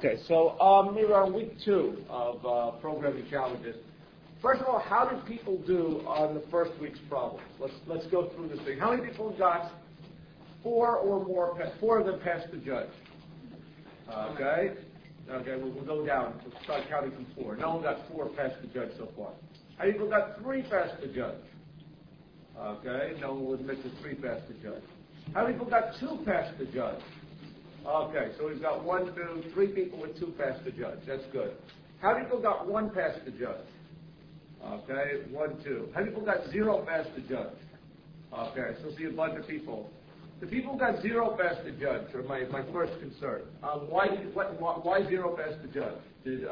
Okay, so we're on week 2 of programming challenges. First of all, how did people do on the first week's problems? Let's go through this thing. How many people got 4 or more? 4 of them passed the judge. Okay. Okay, we'll go down. We'll start counting from 4. No one got 4 past the judge so far. How many people got 3 past the judge? Okay, no one will admit to 3 past the judge. How many people got 2 past the judge? Okay, so we've got 1, 2, 3 people with 2 past the judge. That's good. How many people got 1 past the judge? Okay, 1, 2. How many people got 0 past the judge? Okay, so see a bunch of people. The people who got 0 past the judge are my first concern. Why 0 past the judge? Did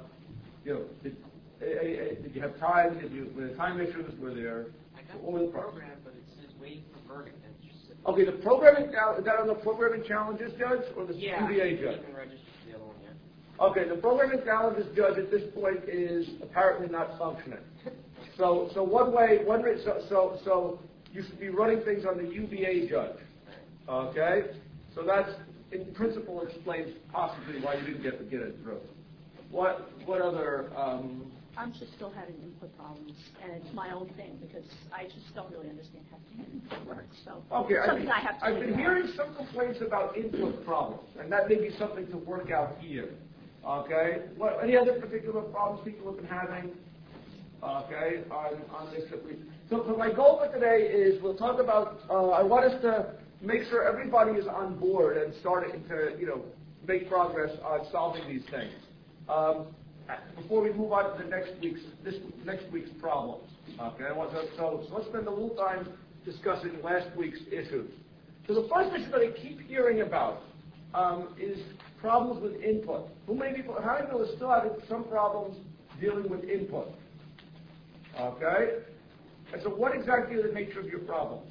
you have time? Were there time issues? Were there? I got the program, but it says waiting for verdict. Okay, the programming, is that on the programming challenges judge or the UVA judge? The other one, yeah. Okay, the programming challenges judge at this point is apparently not functioning. So you should be running things on the UVA judge. Okay, so that's in principle explains possibly why you didn't get it through. What other? I'm just still having input problems, and it's my own thing because I just don't really understand how input works. So okay, I've been hearing some complaints about input problems, and that may be something to work out here. Okay, any other particular problems people have been having? Okay, on this. So my goal for today is we'll talk about. I want us to make sure everybody is on board and starting to make progress on solving these things. Before we move on to next week's problems, okay? So let's spend a little time discussing last week's issues. So the first issue that I keep hearing about is problems with input. How many people are still having some problems dealing with input? Okay? And so what exactly is the nature of your problems?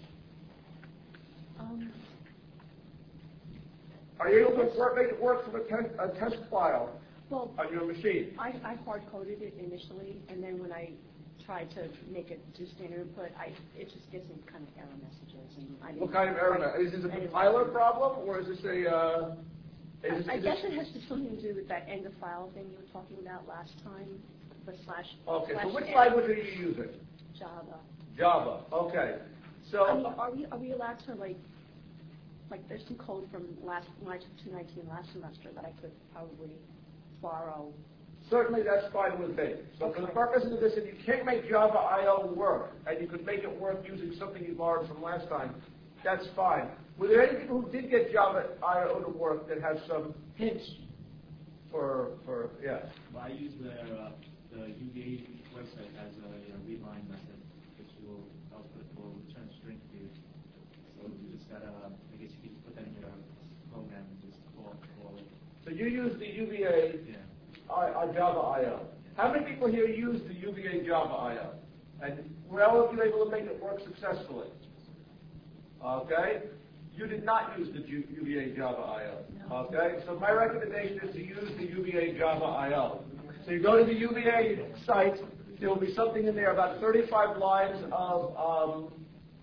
Are you able to make it work from a test file? Well, on your machine? I hard-coded it initially, and then when I tried to make it do standard input, it just gives me kind of error messages. And what kind of error? Is this a compiler problem, or is this a? I guess it has something to do with that end of file thing you were talking about last time. The slash. Okay. So which language are you using? Java. Java. Okay. So. I mean, are we allowed to like there's some code from when I took 219 last semester that I could probably borrow. Certainly, that's fine with me. So okay. For the purposes of this, if you can't make Java I/O work, and you could make it work using something you borrowed from last time, that's fine. Were there any people who did get Java I/O to work that have some hints for yeah? Well, I use the UVA website has a readline method, which will return string to you. So you just gotta, I guess you can put that in your program and just call it. So you use the UVA Java I/O. How many people here use the UVA Java I/O? And were all of you able to make it work successfully? Okay? You did not use the UVA Java I/O. No. Okay? So my recommendation is to use the UVA Java I/O. So you go to the UVA site. There will be something in there about 35 lines of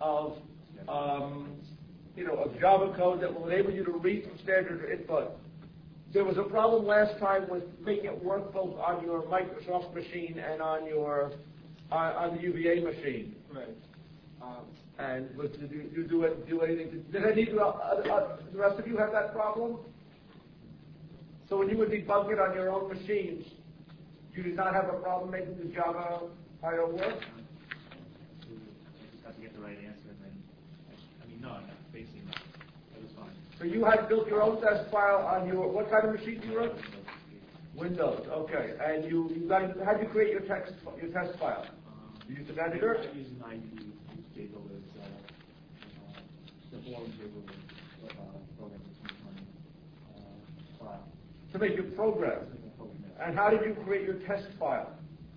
Java code that will enable you to read from standard input. There was a problem last time with making it work both on your Microsoft machine and on the UVA machine. Right. And did you do anything? Did any the rest of you have that problem? So when you would debug it on your own machines, you did not have a problem making the Java I/O work? You just have to get the right answer, and then, no, basically no. It was fine. So you had built your own test file on your, what kind of machine do you run? Windows, okay. And how did you create your test file? You used an editor? I use an IDE, Jable is the form Jable program file. To make your program? And how did you create your test file?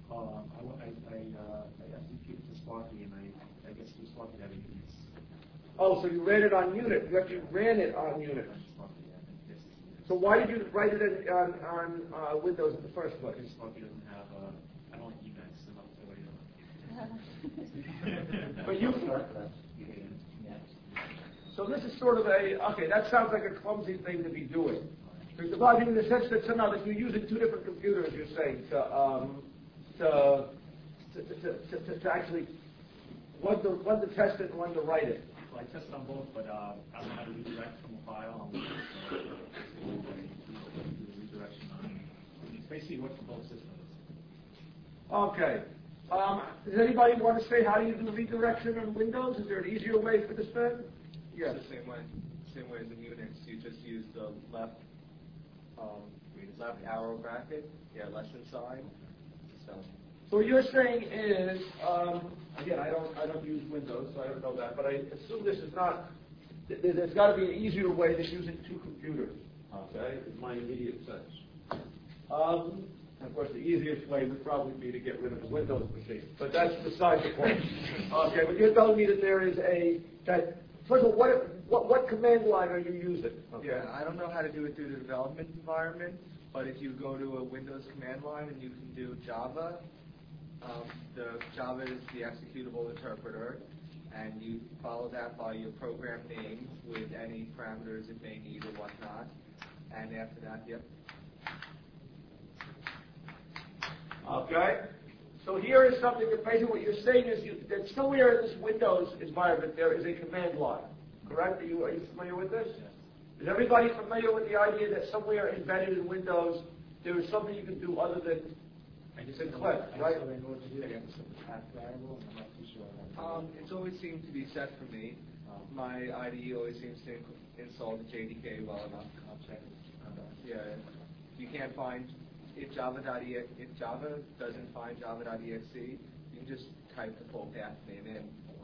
I executed to Sparky, and I guess to Sparky that it is. Oh, so you ran it on Unix. You actually ran it on Unix. So why did you write it on Windows in the first place? Because Sparky doesn't have, I don't like Emacs, so I'll But you. So this is sort of okay, that sounds like a clumsy thing to be doing. Well, I mean, in the sense that somehow that you're using two different computers, you're saying, to actually one to test it and one to write it. Well, I tested on both, but I don't know how to redirect from a file. Redirection on. It's basically what for both systems. Okay. Does anybody want to say how do you do redirection on Windows? Is there an easier way for this then? Yes. It's the same way as in Unix. You just use the left arrow bracket, lesson sign. So what you're saying is, again, I don't use Windows, so I don't know that, but I assume this is not. There's got to be an easier way than using two computers. Okay, is my immediate sense. And of course, the easiest way would probably be to get rid of the Windows machine, but that's beside the point. Okay, but you're telling me that there is first of all, what command line are you using? Okay. Yeah, I don't know how to do it through the development environment, but if you go to a Windows command line and you can do Java, the Java is the executable interpreter, and you follow that by your program name with any parameters it may need or whatnot, and after that, Okay. So here is something that basically what you're saying is that somewhere in this Windows environment there is a command line, correct? Are you familiar with this? Yes. Is everybody familiar with the idea that somewhere embedded in Windows there is something you can do other than click, right? it's always seemed to be set for me. My IDE always seems to install the JDK well enough. You can't find if Java doesn't find Java.exe, you can just type the full path name in.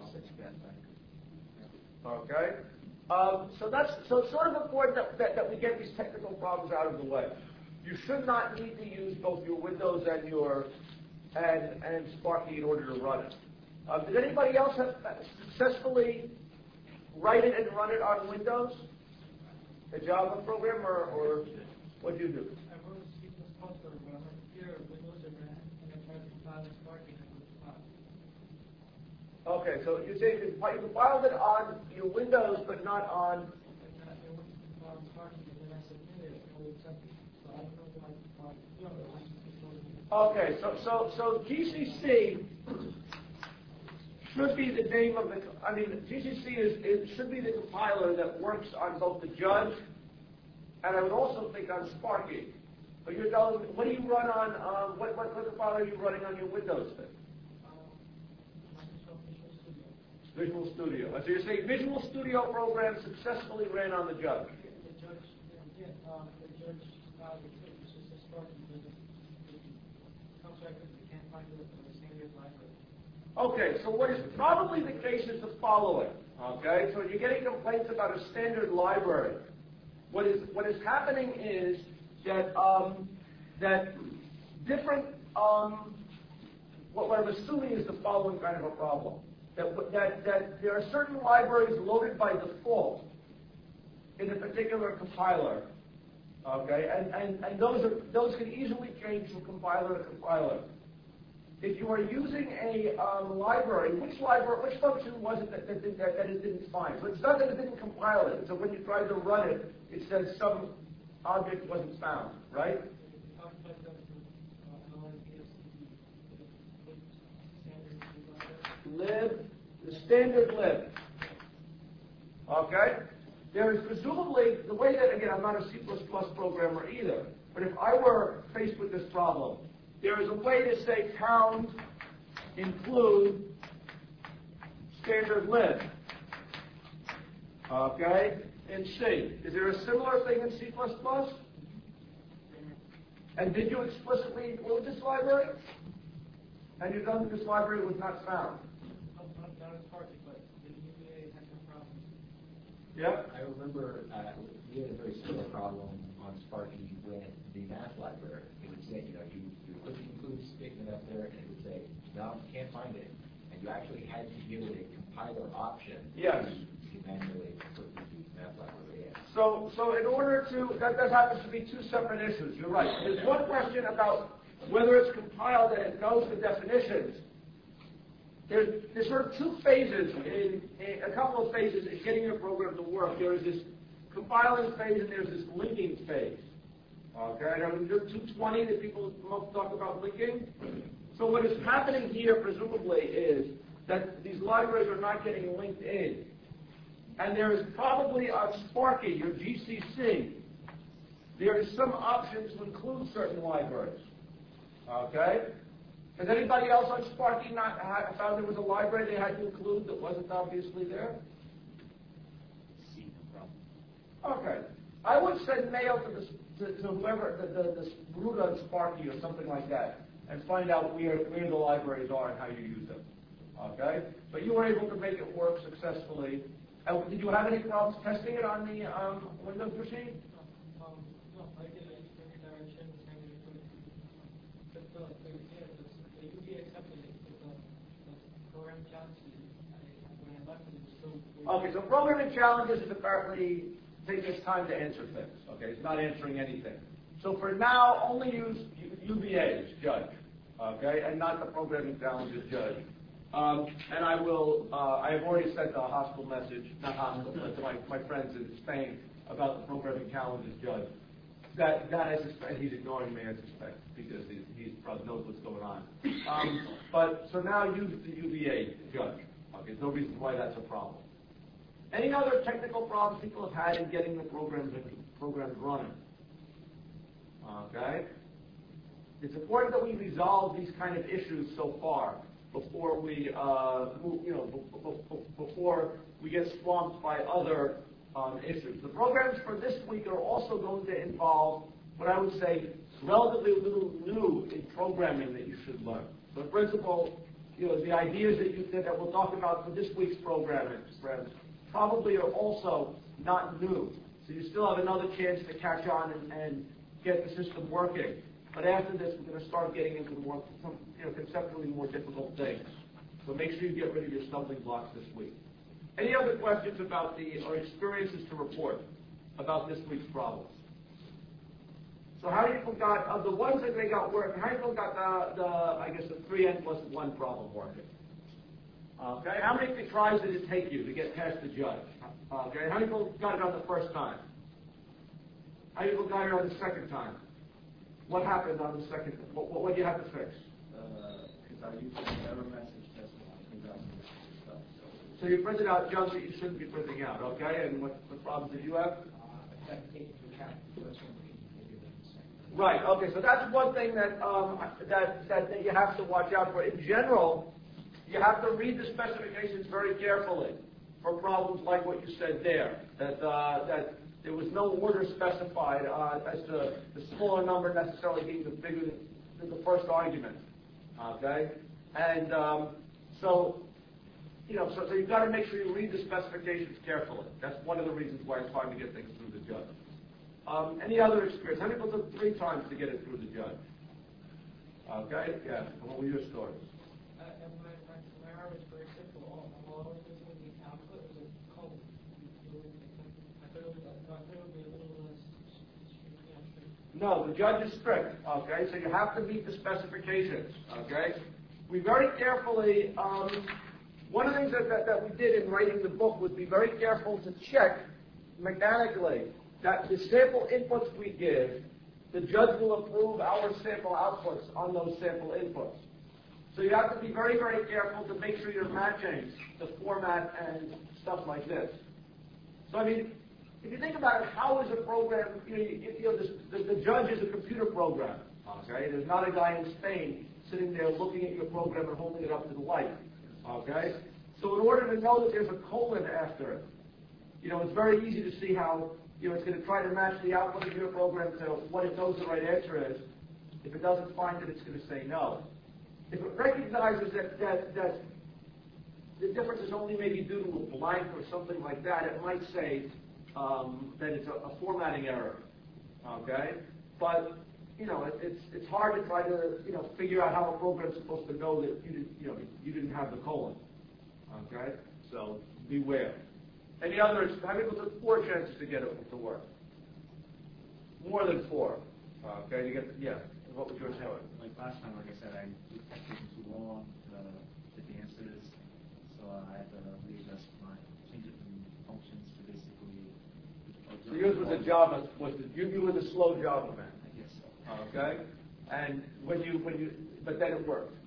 Okay. So it's sort of important that we get these technical problems out of the way. You should not need to use both your Windows and Sparky in order to run it. Did anybody else have successfully write it and run it on Windows? A Java program, or what do you do? I wrote a C++ program here, Windows and I tried to compile in Sparky and it was not. Okay, so you say you compiled it on your Windows, but not on. Okay, so GCC should be the name of the. I mean, GCC should be the compiler that works on both the Judge, and I would also think on Sparky. But you're telling me, what do you run on? What compiler are you running on your Windows thing? Visual Studio. So you're saying Visual Studio program successfully ran on the Judge? The Judge it's just a Sparky because it comes back because we can't find it in the standard library. Okay, so what is probably the case is the following. Okay, so you're getting complaints about a standard library. What is happening is that that different what I'm assuming is the following kind of a problem. That there are certain libraries loaded by default in a particular compiler, okay, and those can easily change from compiler to compiler. If you are using a library, which function was it that it didn't find? So it's not that it didn't compile it. So when you try to run it, it says some object wasn't found, right? Lib, the standard lib. Okay? There is presumably, the way that, again, I'm not a C++ programmer either, but if I were faced with this problem, there is a way to say pound include standard lib. Okay? In C. Is there a similar thing in C++? And did you explicitly include this library? And you know that this library was not found? Not as Sparky, but the UVA had some problems. Yep. I remember we had a very similar problem on Sparky with the math library. It would say, you put the include statement up there, and it would say, no, can't find it. And you actually had to give it a compiler option. Yes. To manually put the math library in. So in order to, that happens to be two separate issues. You're right. There's one question about whether it's compiled and it knows the definitions. There's sort of two phases, a couple of phases in getting your program to work. There is this compiling phase and there's this linking phase. Okay, and I'm going to do 220 that people talk about linking. So what is happening here, presumably, is that these libraries are not getting linked in. And there is probably on Sparky, your GCC, there is some option to include certain libraries. Okay? Has anybody else on Sparky not found there was a library they had to include that wasn't obviously there? See, no problem. Okay. I would send mail to whoever, the root on Sparky or something like that, and find out where the libraries are and how you use them. Okay? But you were able to make it work successfully. Did you have any problems testing it on the Windows machine? No, I did every direction, and it could, the UV accepted it, but the program challenge, when I left it, was still. Okay, so programming challenges is apparently taking its time to answer things. Okay, it's not answering anything. So for now, only use UVA as judge. Okay, and not the programming challenges judge. And I will. I have already sent a hostile message, not hostile, but to my friends in Spain about the programming challenges judge. That I suspect he's ignoring me. I suspect because he probably knows what's going on. But so now use the UVA judge. Okay, there's no reason why that's a problem. Any other technical problems people have had in getting the programs running? Okay. It's important that we resolve these kind of issues so far before we before we get swamped by other issues. The programs for this week are also going to involve what I would say relatively little new in programming that you should learn. So, in principle, the ideas that we'll talk about for this week's programming, friends, probably are also not new. So you still have another chance to catch on and get the system working. But after this, we're going to start getting into some conceptually more difficult things. So make sure you get rid of your stumbling blocks this week. Any other questions about or experiences to report about this week's problems? So how many people got, of the ones that they got working, how many people got the 3n+1 problem working? Okay, how many tries did it take you to get past the judge? Okay, how many people got it on the first time? How many people got it on the second time? What happened on the second? What do you have to fix? Because I used an error message test stuff. So you printed out junk that you shouldn't be printing out, okay? And what problems did you have? Right. Okay. So that's one thing that you have to watch out for. In general, you have to read the specifications very carefully for problems like what you said there. That there was no order specified as to the smaller number necessarily being the bigger than the first argument. Okay. And so you've got to make sure you read the specifications carefully. That's one of the reasons why it's hard to get things through the judge. Any other experience? How many people took 3 times to get it through the judge? Okay, yeah. What were your stories? My error was very simple. All I was missing the output was a colon. I thought it would be a little less strict. No, the judge is strict. Okay, so you have to meet the specifications. Okay, we very carefully. One of the things that we did in writing the book was be very careful to check mechanically that the sample inputs we give, the judge will approve our sample outputs on those sample inputs. So you have to be very, very careful to make sure you're matching the format and stuff like this. So, I mean, if you think about it, how is a program, the judge is a computer program, okay? There's not a guy in Spain sitting there looking at your program and holding it up to the light, okay? So in order to know that there's a colon after it, it's very easy to see how it's going to try to match the output of your program to what it knows the right answer is. If it doesn't find it, it's going to say no. If it recognizes that the difference is only maybe due to a blank or something like that, it might say that it's a formatting error. Okay, but it's hard to try to figure out how a program's supposed to know that you didn't have the colon. Okay, so beware. Any others? How many people took 4 chances to get it to work? More than 4. Okay, you get What was yours, Howard? Like last time, like I said, I kept taking too long to get the answers, so I had to readjust change it from functions to basically. So yours was a Java. You were the slow Java man. Okay? And but then it worked.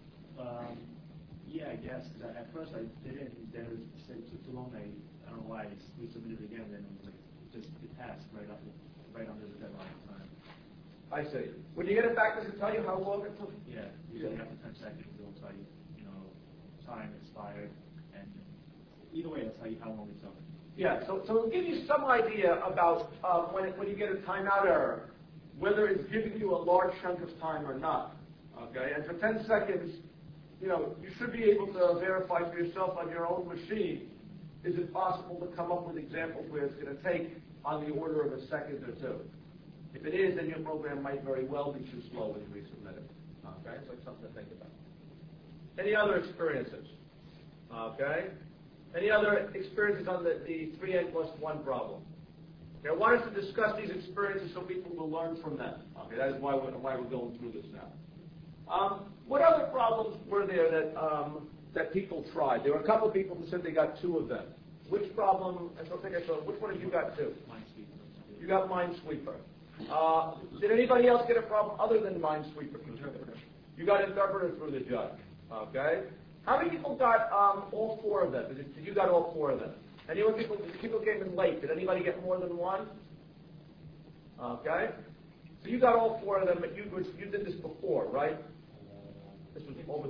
Yeah, I guess. 'Cause at first I did it, and then it said it took too long. I don't know why. We submitted it again, and then it was like it passed right under the deadline time. I see. When you get it back, does it tell you how long it took? Yeah, usually after 10 seconds, it'll tell you, time expired, and either way, it'll tell you how long it took. Yeah, so it'll give you some idea about when you get a timeout error, whether it's giving you a large chunk of time or not. Okay, and for 10 seconds, you should be able to verify for yourself on your own machine, is it possible to come up with examples where it's going to take on the order of a second or two? If it is, then your program might very well be too slow when you resubmit it. Okay, so it's something to think about. Any other experiences? Okay. Any other experiences on the 3n+1 problem? Okay, I want us to discuss these experiences so people will learn from them. Okay, that is why we're going through this now. What other problems were there that people tried? There were a couple of people who said they got 2 of them. Which problem? Which one of you got 2? Minesweeper. You got Minesweeper. Did anybody else get a problem other than Minesweeper? You got Interpreter through the judge. Okay. How many people got all 4 of them? Did you got all 4 of them? People came in late. Did anybody get more than 1? Okay. So you got all 4 of them, but you did this before, right? This was over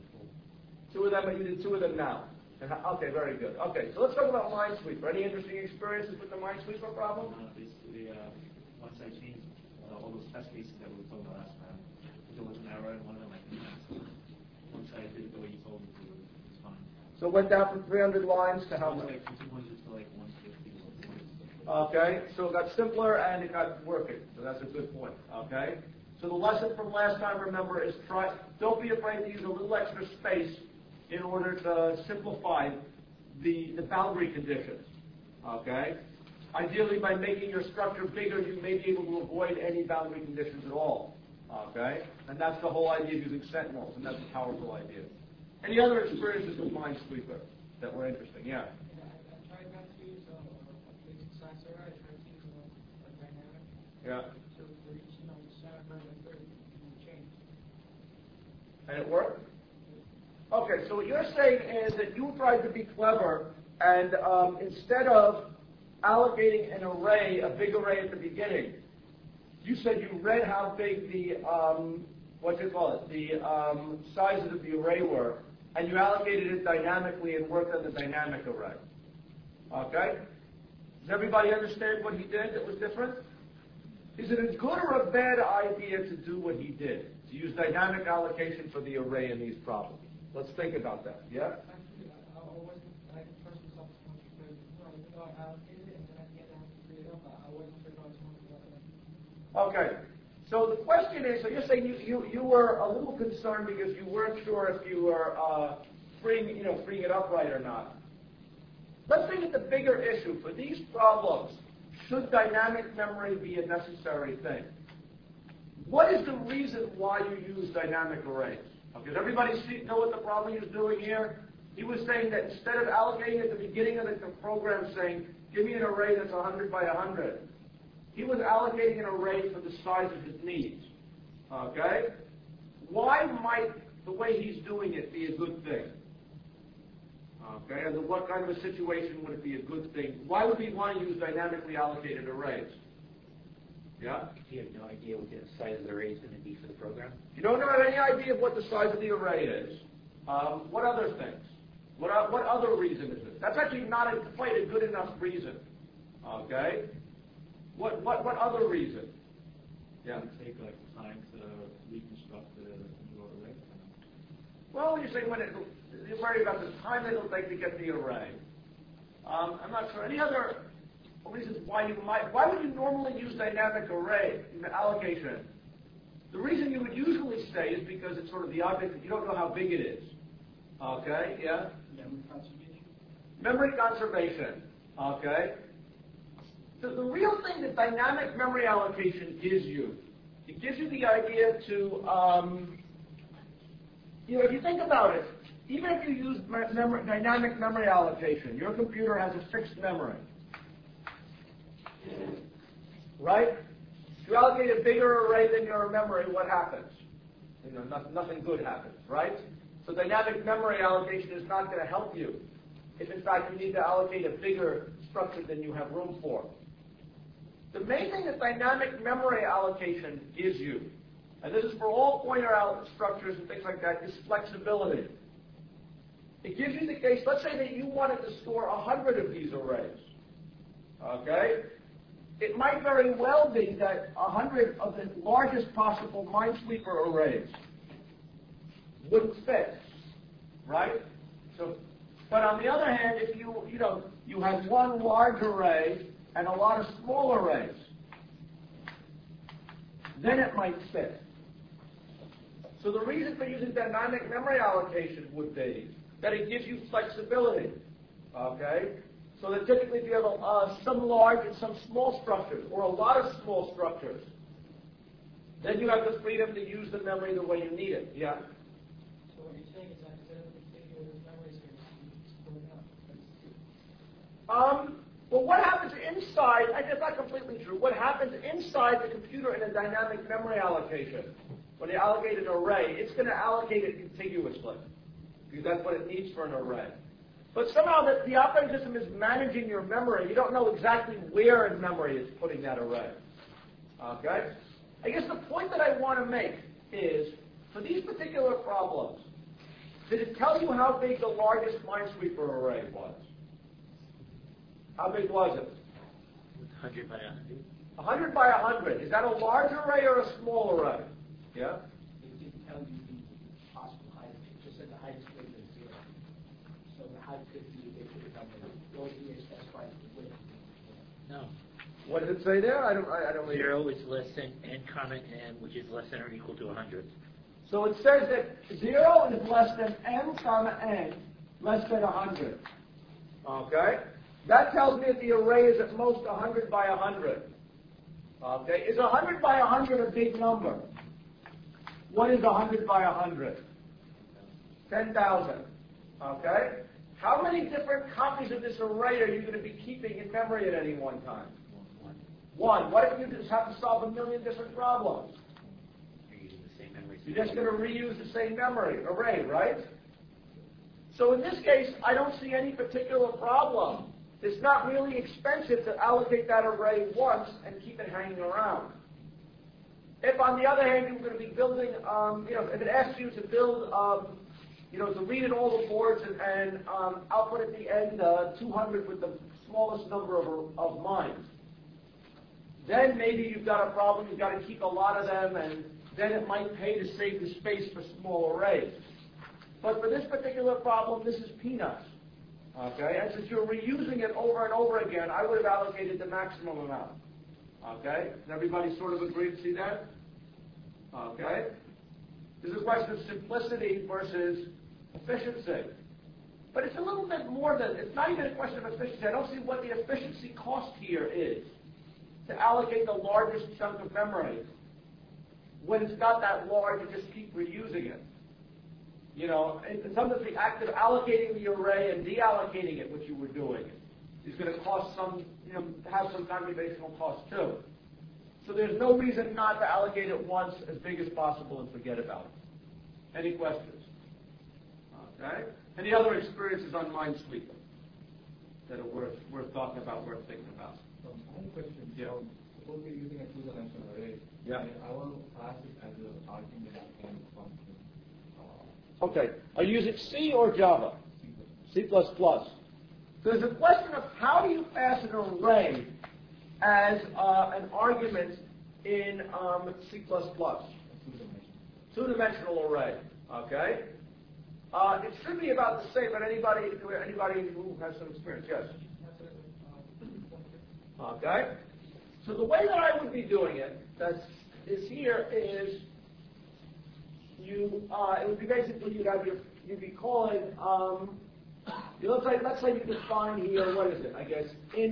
2 of them, but you did 2 of them now. Okay, very good. Okay, so let's talk about Minesweeper. Any interesting experiences with the Minesweeper problem? Basically, once I changed all those test cases that we were talking about last time, there was an error in one of them. Once I did it the way you told me to, it was fine. So it went down from 300 lines to how many? From 200 to like 150. Okay, so it got simpler and it got working. So that's a good point. Okay, so the lesson from last time, remember, is don't be afraid to use a little extra space in order to simplify the boundary conditions. Okay, ideally by making your structure bigger, you may be able to avoid any boundary conditions at all. Okay, and that's the whole idea of using sentinels, and that's a powerful idea. Any other experiences with Minesweeper that were interesting? Yeah. I tried not to use a basic size error. I tried to use a dynamic. Yeah. So for each, center and third, you change. And it worked? Okay, so what you're saying is that you tried to be clever, and instead of allocating an array, a big array at the beginning, you said you read how big the, the sizes of the array were, and you allocated it dynamically and worked on the dynamic array. Okay? Does everybody understand what he did that was different? Is it a good or a bad idea to do what he did, to use dynamic allocation for the array in these problems? Let's think about that. Yeah? Actually, I wasn't, I first was up to because, even though I allocated it and then at the end I had to create it up, I wasn't sure if I was going to let them. Okay. So the question is, so you're saying you were a little concerned because you weren't sure if you were freeing it up right or not. Let's think of the bigger issue. For these problems, should dynamic memory be a necessary thing? What is the reason why you use dynamic arrays? Does everybody know what the problem he was doing here? He was saying that instead of allocating at the beginning of the program saying, give me an array that's 100 by 100, he was allocating an array for the size of his needs. Okay? Why might the way he's doing it be a good thing? Okay, and what kind of a situation would it be a good thing? Why would we want to use dynamically allocated arrays? Yeah? You have no idea what the size of the array is going to be for the program? You don't have any idea of what the size of the array is. What other things? What other reason is it? That's actually not quite a good enough reason. Okay? What other reason? Yeah? It would take like time to reconstruct the new array. Well, you're saying you're worried about the time it'll take to get the array. I'm not sure. Any other reasons why would you normally use dynamic array allocation? The reason you would usually say is because it's sort of the object that you don't know how big it is. Okay, yeah? Memory conservation. Memory conservation. Okay? So the real thing that dynamic memory allocation gives you, it gives you the idea to, if you think about it, even if you use dynamic memory allocation, your computer has a fixed memory. Right? If you allocate a bigger array than your memory, what happens? Nothing good happens, right? So dynamic memory allocation is not going to help you if, in fact, you need to allocate a bigger structure than you have room for. The main thing that dynamic memory allocation gives you, and this is for all pointer structures and things like that, is flexibility. It gives you the case, let's say that you wanted to store 100 of these arrays. Okay? It might very well be that 100 of the largest possible Minesweeper arrays wouldn't fit, right? So, but on the other hand, if you have one large array and a lot of small arrays, then it might fit. So the reason for using dynamic memory allocation would be that it gives you flexibility, okay? So that typically if you have some large and some small structures, or a lot of small structures, then you have the freedom to use the memory the way you need it. Yeah? So what you're saying is that instead of contiguous memory space, you split it up. Well, what happens inside, it's not completely true, what happens inside the computer in a dynamic memory allocation, when you allocate an array, it's going to allocate it contiguously, because that's what it needs for an array. But somehow the operating system is managing your memory. You don't know exactly where in memory it's putting that array. Okay? I guess the point that I want to make is, for these particular problems, did it tell you how big the largest Minesweeper array was? How big was it? 100 by 100. 100 by 100. Is that a large array or a small array? Yeah? It didn't tell you the possible height. It just said the height is greater than 0. So the height could be a bigger number. The ODA specifies the width. No. What does it say there? I don't read it. 0 is less than n comma n, which is less than or equal to 100. So it says that 0 is less than n comma n, less than 100. Okay? That tells me that the array is at most 100 by 100. Okay? Is 100 by 100 a big number? What is 100 by 100? 10,000. Okay? How many different copies of this array are you going to be keeping in memory at any one time? One. What if you just have to solve a million different problems? You're using the same memory. You're just going to reuse the same memory array, right? So in this case, I don't see any particular problem. It's not really expensive to allocate that array once and keep it hanging around. If, on the other hand, you're going to be building, if it asks you to build, to read in all the boards and output at the end 200 with the smallest number of mines, then maybe you've got a problem. You've got to keep a lot of them, and then it might pay to save the space for small arrays. But for this particular problem, this is peanuts. Okay, and since you're reusing it over and over again, I would have allocated the maximum amount. Okay, does everybody sort of agree to see that? Okay, this is a question of simplicity versus efficiency. But it's a little bit more than, it's not even a question of efficiency. I don't see what the efficiency cost here is to allocate the largest chunk of memory when it's not that large and just keep reusing it. In some of the act of allocating the array and deallocating it, which you were doing, is going to cost some, have some computational cost too. So there's no reason not to allocate it once as big as possible and forget about it. Any questions? Okay. Any other experiences on Minesweeper that are worth talking about, worth thinking about? I have a question. Yeah. Suppose we're using a two-dimensional array. Yeah. And I want to pass it as an argument and function. Okay. Are you using C or Java? C++. There's a question of how do you pass an array as an argument in C++? Two-dimensional array. Okay. It should be about the same, but anybody who has some experience, yes. Okay. So the way that I would be doing it, is it would be basically you'd be calling let's say you define here, what is it? I guess int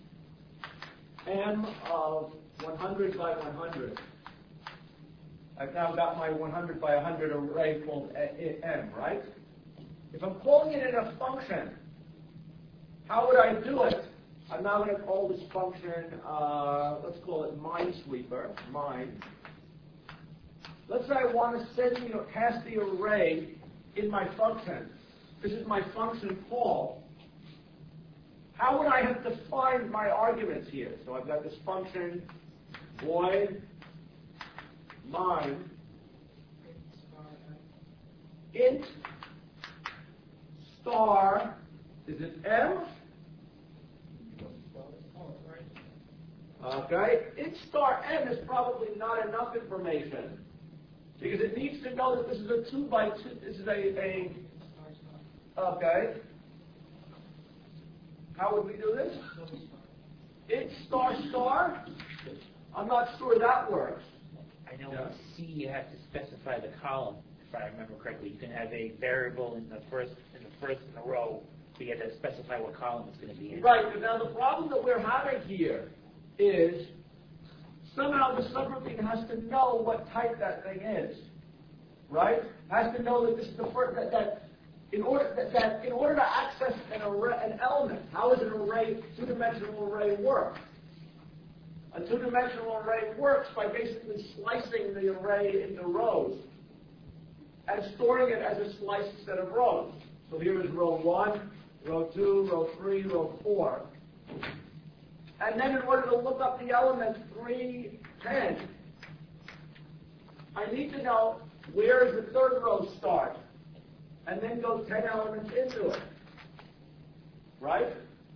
m of 100 by 100. I've now got my 100 by 100 array called m, right? If I'm calling it in a function, how would I do it? I'm now going to call this function, let's call it Minesweeper, mine. Let's say I want to send, pass the array in my function. This is my function call. How would I have defined my arguments here? So I've got this function void mine int star, is it m? Okay, int star m is probably not enough information because it needs to know that this is a 2 by 2. This is a okay. How would we do this? Int star star? I'm not sure that works. I know in C you have to specify the column, if I remember correctly. You can have a variable in the first in the row, so you have to specify what column it's going to be in. Right, but now the problem that we're having here is somehow the subroutine has to know what type that thing is. Right? Has to know that this is the first that in order to access an element, how does an array, two-dimensional array work? A two-dimensional array works by basically slicing the array into rows and storing it as a sliced set of rows. So here is row 1, row 2, row 3, row 4. And then in order to look up the element 3, 10, I need to know where does the third row start, and then go 10 elements into it. Right?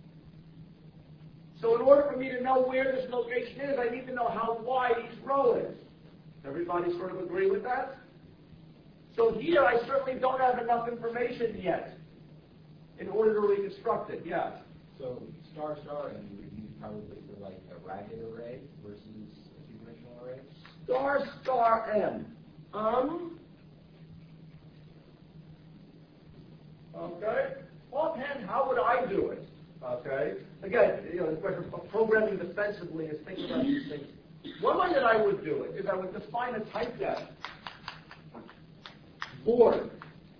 So in order for me to know where this location is, I need to know how wide each row is. Everybody sort of agree with that? So here I certainly don't have enough information yet in order to reconstruct it. Yeah. So star star and you would use probably for like a ragged array versus a two-dimensional array? Star star m. Okay. Offhand, how would I do it? Okay. Again, the question of programming defensively is thinking about these things. One way that I would do it is I would define a type def board.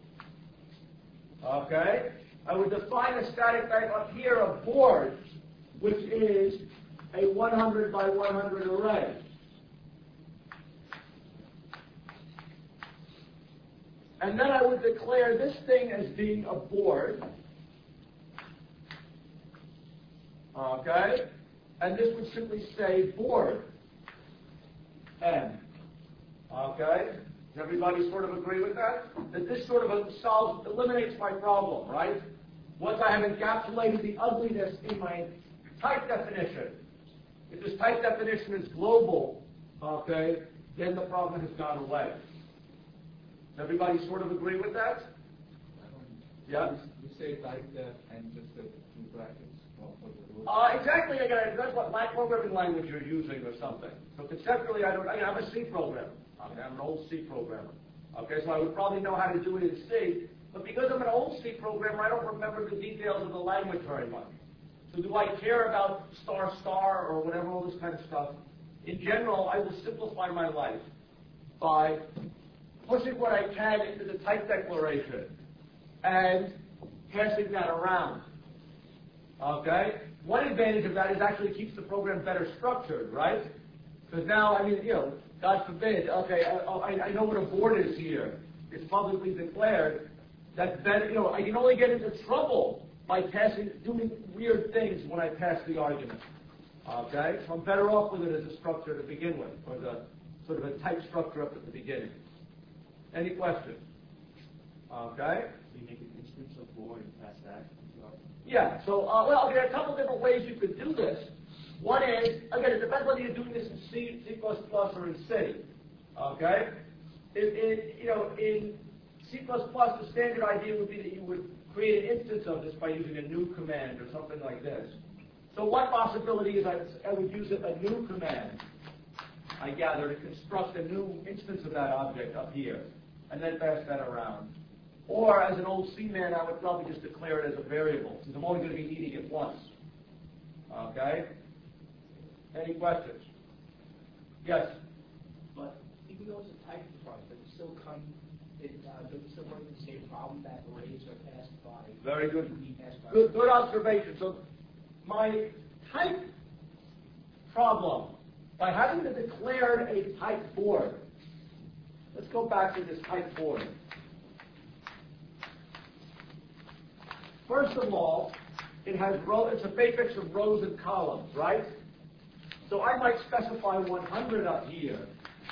Okay. I would define a static type up here of board, which is a 100 by 100 array. And then I would declare this thing as being a board. Okay? And this would simply say board M. Okay? Does everybody sort of agree with that? That this sort of eliminates my problem, right? Once I have encapsulated the ugliness in my type definition. If this type definition is global, okay, then the problem has gone away. Does everybody sort of agree with that? Yeah? You say type def and just the two brackets. Exactly. Again, that's what programming language you're using or something. So conceptually, I'm a C programmer. Okay, I'm an old C programmer. Okay, so I would probably know how to do it in C. But because I'm an old C programmer, I don't remember the details of the language very much. So do I care about star star or whatever, all this kind of stuff? In general, I will simplify my life by pushing what I can into the type declaration and passing that around. Okay? One advantage of that is actually keeps the program better structured, right? Because now, God forbid, okay, I know what a board is here. It's publicly declared. That's better, I can only get into trouble by doing weird things when I pass the argument. Okay? So I'm better off with it as a structure to begin with, or the sort of a type structure up at the beginning. Any questions? Okay? So you make an instance of board and pass that. Yeah, so, there are a couple different ways you could do this. One is, again, it depends whether you're doing this in C, C++, or in C. Okay? In C++, the standard idea would be that you would create an instance of this by using a new command or something like this. So one possibility is I would use a new command, I gather, to construct a new instance of that object up here, and then pass that around. Or, as an old C man, I would probably just declare it as a variable, since I'm only going to be needing it once. Okay? Any questions? Yes? But even though it's a type department, it still run into the same problem that arrays are passed by. Very good. Passed by. Good observation. So my type problem by having to declare a type board. Let's go back to this type board. First of all, it's a matrix of rows and columns, right? So I might specify 100 up here.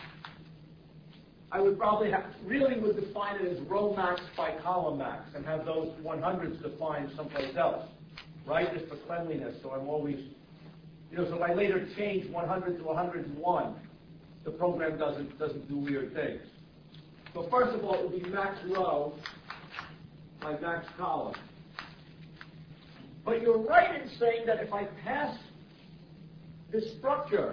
I would probably would define it as row max by column max and have those 100s defined someplace else, right? Just for cleanliness, so I'm always, so if I later change 100 to 101, the program doesn't do weird things. So first of all, it would be max row by max column. But you're right in saying that if I pass this structure,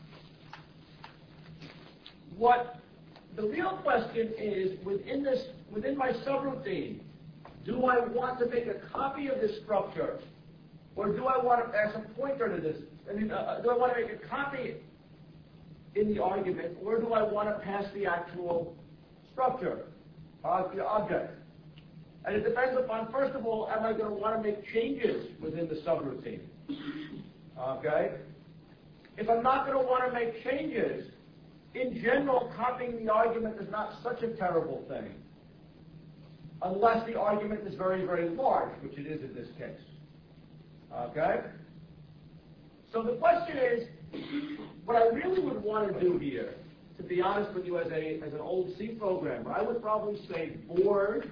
what the real question is, within my subroutine, do I want to make a copy of this structure, or do I want to pass a pointer to this? Do I want to make a copy in the argument, or do I want to pass the actual structure, the object? And it depends upon, first of all, am I going to want to make changes within the subroutine? Okay? If I'm not going to want to make changes, in general, copying the argument is not such a terrible thing, unless the argument is very, very large, which it is in this case. Okay? So the question is, what I really would want to do here, to be honest with you, as an old C programmer, I would probably say board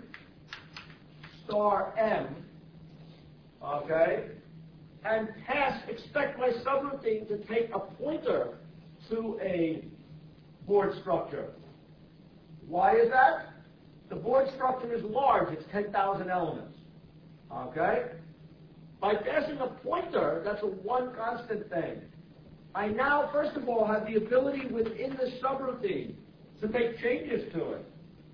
*M, okay, and expect my subroutine to take a pointer to a board structure. Why is that? The board structure is large. It's 10,000 elements. Okay? By passing a pointer, that's a one constant thing. I now, first of all, have the ability within the subroutine to make changes to it.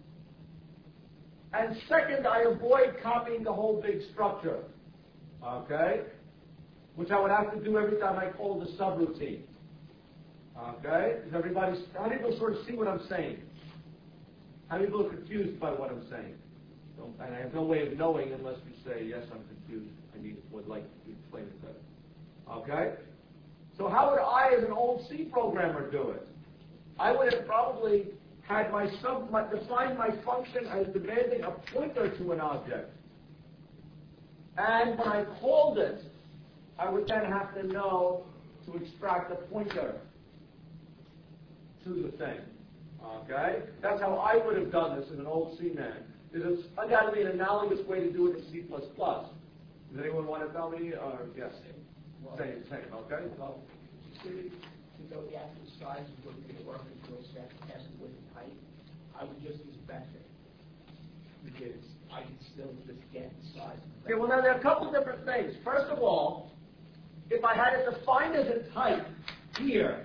And second, I avoid copying the whole big structure. Okay? Which I would have to do every time I call the subroutine. Okay? How many people sort of see what I'm saying? How many people are confused by what I'm saying? And I have no way of knowing unless you say, yes, I'm confused. Would like to explain it better. Okay? So how would I, as an old C programmer, do it? I would have probably had defined my function as demanding a pointer to an object. And when I called it, I would then have to know to extract a pointer to the thing. Okay? That's how I would have done this as an old C man. There's undoubtedly an analogous way to do it in C++. Does anyone want to tell me? Yes. Same. Okay. Well, to know the actual size of what you're going to work with, you'll set test width and height. I would just use vector because I can still just get the size. Okay. Well, now there are a couple different things. First of all, if I had it defined as a type here,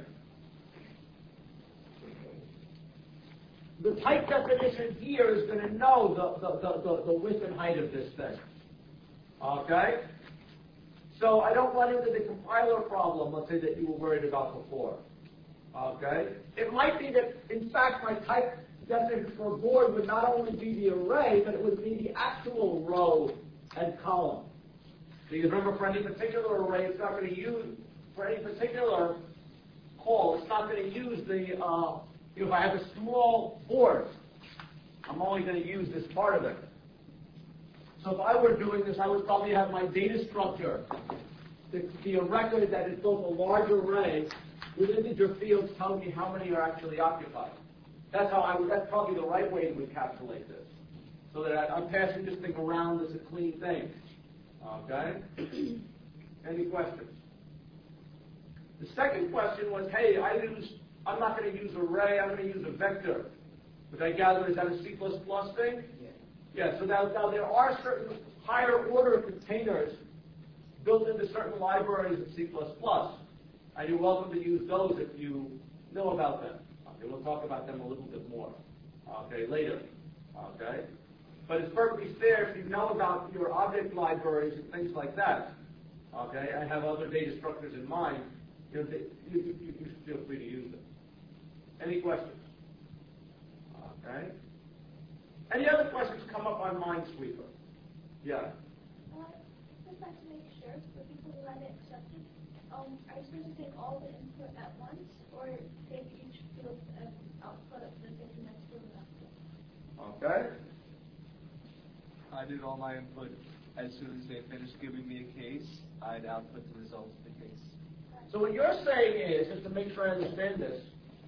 the type definition here is going to know the width and height of this thing. Okay? So I don't run into the compiler problem, let's say, that you were worried about before. Okay? It might be that, in fact, my type definition for a board would not only be the array, but it would be the actual row and column. Because remember, for any particular array, it's not going to use, for any particular call, it's not going to use the, if I have a small board, I'm only going to use this part of it. So if I were doing this, I would probably have my data structure be a record that is both a large array with integer fields telling me how many are actually occupied. That's probably the right way to encapsulate this. So that I'm passing this thing around as a clean thing. Okay? Any questions? The second question was, hey, I'm not going to use array, I'm going to use a vector. Which I gather is that a C++ thing? Yeah, so now there are certain higher order containers built into certain libraries of C++. And you're welcome to use those if you know about them. Okay, we'll talk about them a little bit more, okay, later. Okay? But it's perfectly fair if you know about your object libraries and things like that, okay, and have other data structures in mind, you should feel free to use them. Any questions? Okay? Any other questions come up on Minesweeper? Yeah? Just like to make sure for people who have it accepted, are you supposed to take all the input at once, or take each field as output of the thing that's field output? Okay? I did all my input as soon as they finished giving me a case. I'd output the results of the case. So what you're saying is, just to make sure I understand this,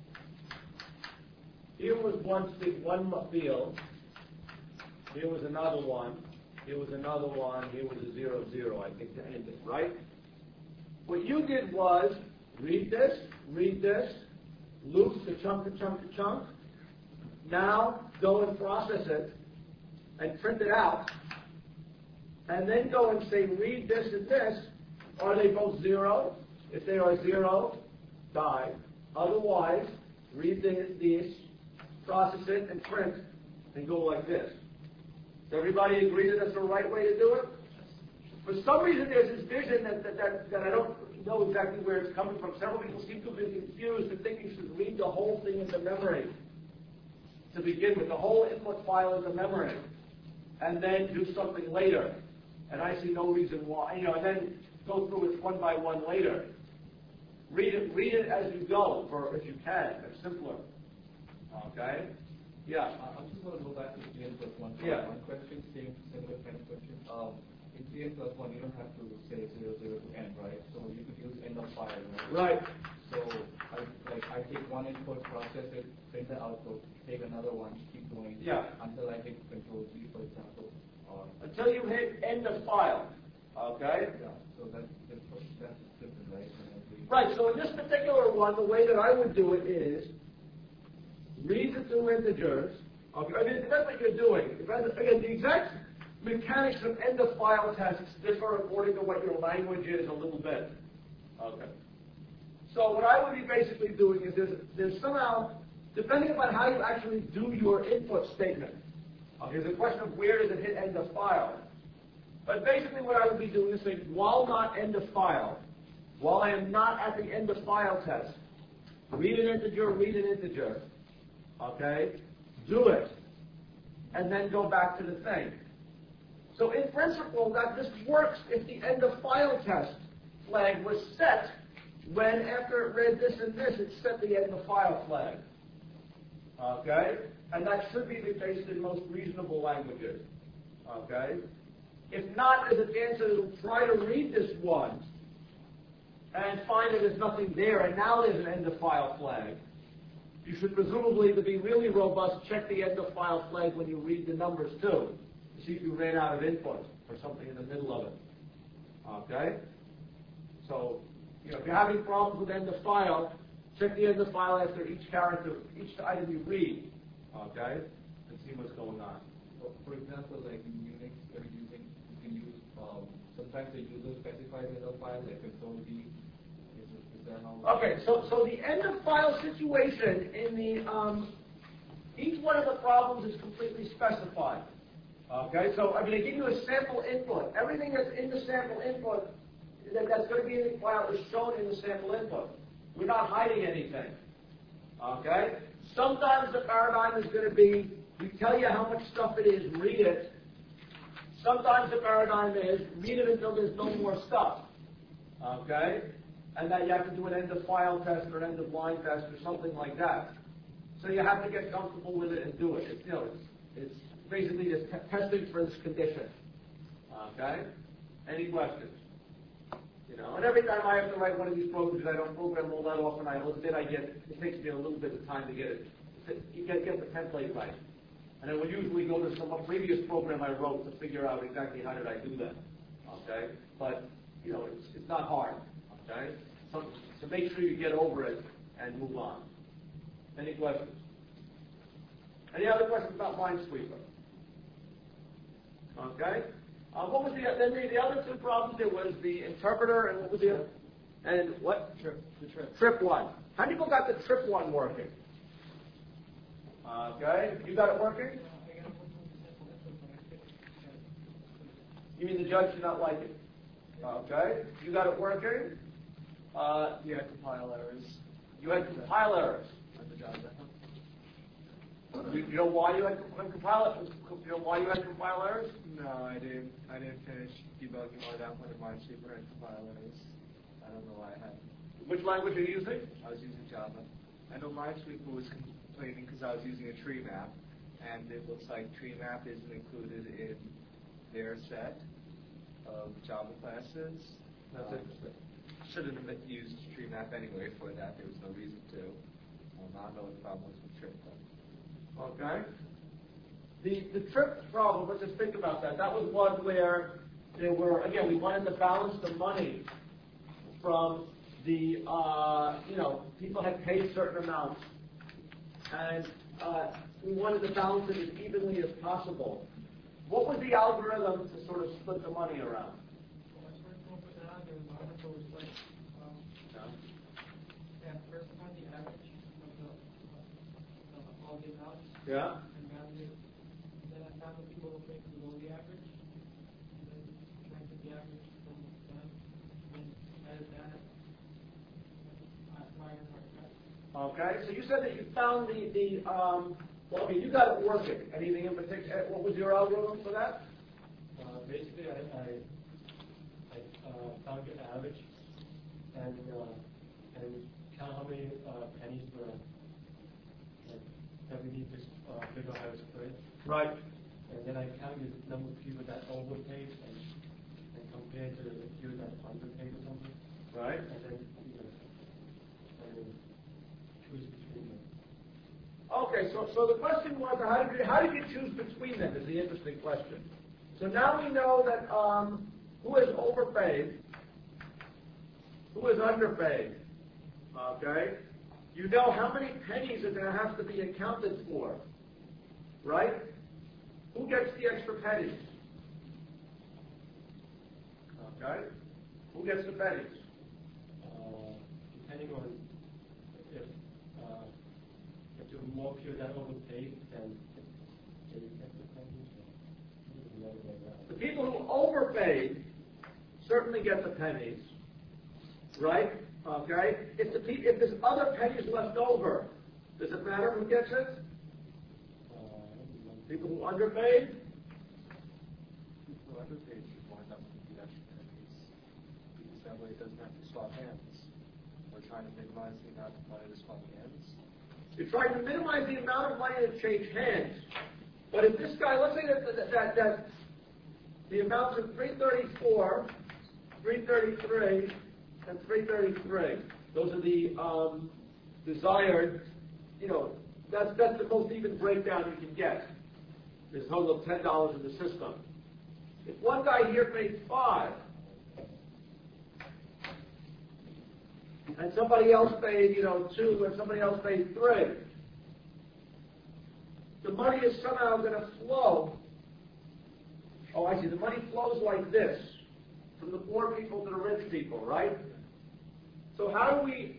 here was one field, here was another one, here was another one, here was a 0, 0, I think, to end it, right? What you did was read this, loop the chunk, now go and process it and print it out, and then go and say read this and this. Are they both 0? If they are 0, die. Otherwise, read these, process it, and print, and go like this. Does everybody agree that that's the right way to do it? For some reason, there's this vision that I don't know exactly where it's coming from. Several people seem to have been confused and think you should read the whole thing into memory to begin with, the whole input file into memory, and then do something later. And I see no reason why, and then go through it one by one later. Read it as you go, if you can. It's simpler. Okay? Yeah. I just want to go back to CN plus one. Yeah. One question, similar kind of question. In CN plus one, you don't have to say 0, 0 to end, right? So you could use end of file. Right. So I take one input, process it, print the output, take another one, keep going. Yeah. Until I hit Control G, for example. Until you hit end of file. Okay? Yeah. So that's different, right? Right, so in this particular one, the way that I would do it is read the two integers. Okay, I mean, it depends what you're doing. Again, the exact mechanics of end-of-file tests differ according to what your language is a little bit. Okay. So what I would be basically doing is there's somehow, depending upon how you actually do your input statement, there's a question of where does it hit end-of-file. But basically what I would be doing is saying, while not end-of-file, while I am not at the end-of-file test, read an integer, okay, do it, and then go back to the thing. So in principle, that this works if the end-of-file test flag was set when, after it read this and this, it set the end-of-file flag. Okay? And that should be the case in most reasonable languages. Okay? If not, as an answer, it'll try to read this one and find that there's nothing there, and now there's an end-of-file flag. You should presumably, to be really robust, check the end-of-file flag when you read the numbers too, to see if you ran out of input or something in the middle of it. Okay? So, if you're having problems with end-of-file, check the end-of-file after each character, each item you read. Okay? And see what's going on. So, for example, like in Unix, you can use, sometimes the user specifies end-of-file, like Control D. Okay, so the end-of-file situation in the each one of the problems is completely specified. Okay, so I'm going to give you a sample input. Everything that's in the sample input that's going to be in the file is shown in the sample input. We're not hiding anything. Okay, sometimes the paradigm is going to be we tell you how much stuff it is, read it. Sometimes the paradigm is read it until there's no more stuff. Okay. And that you have to do an end-of-file test or an end-of-line test or something like that. So you have to get comfortable with it and do it. It's basically just testing for this condition. Okay? Any questions? And every time I have to write one of these programs, I don't program all that often. I admit it takes me a little bit of time to get it. You get the template right. And I would usually go to some previous program I wrote to figure out exactly how did I do that. Okay? But, it's not hard. Okay? So make sure you get over it and move on. Any questions? Any other questions about Minesweeper? Okay? What was the other two problems? There was the interpreter and what was the other? And what? Trip one. How many people got the trip one working? Okay. You got it working? You mean the judge did not like it? Okay. You got it working? You had compile errors. You had compile errors. You know why you had compile errors? No, I didn't finish debugging all that one in Minesweeper and compile errors. I don't know why I haven't. Which language are you using? I was using Java. I know Minesweeper was complaining because I was using a tree map, and it looks like tree map isn't included in their set of Java classes. That's interesting. Shouldn't have used tree map anyway for that. There was no reason to. I don't know what the problem was with trip. Okay. The trip problem, let's just think about that. That was one where there were, again, we wanted to balance the money from the, people had paid certain amounts, and we wanted to balance it as evenly as possible. What was the algorithm to sort of split the money around? First find the average of all the amounts. Yeah. Then I found the people who paid below the average, and then trying to the average from them, and added that. Okay, so you said that you found well, I mean, you got it working. Anything in particular? What was your algorithm for that? Basically, I found the average and count how many pennies were that we need to figure out how to split. Right. And then I counted the number of people that overpaid and compared to the few that underpaid or something. Right. And then choose between them. Okay, so the question was, how did you choose between them is the interesting question. So now we know that who is overpaid, who is underpaid. Okay? You know how many pennies are going to have to be accounted for, right? Who gets the extra pennies? Okay? Who gets the pennies? Depending on if there are more people that overpaid, then they get the pennies. The people who overpaid certainly get the pennies, right? Okay? If there's other pennies left over, does it matter who gets it? People who underpaid? People who underpaid should wind up with the extra pennies, because that way it doesn't have to swap hands. We're trying to minimize the amount of money to swap hands. You're trying to minimize the amount of money to change hands. But if this guy, let's say that the amounts are 334, 333, and 333. Those are the desired, that's the most even breakdown you can get. There's a total of $10 in the system. If one guy here paid 5, and somebody else paid, 2, and somebody else paid 3, the money is somehow going to flow. Oh, I see. The money flows like this, from the poor people to the rich people, right? So how do we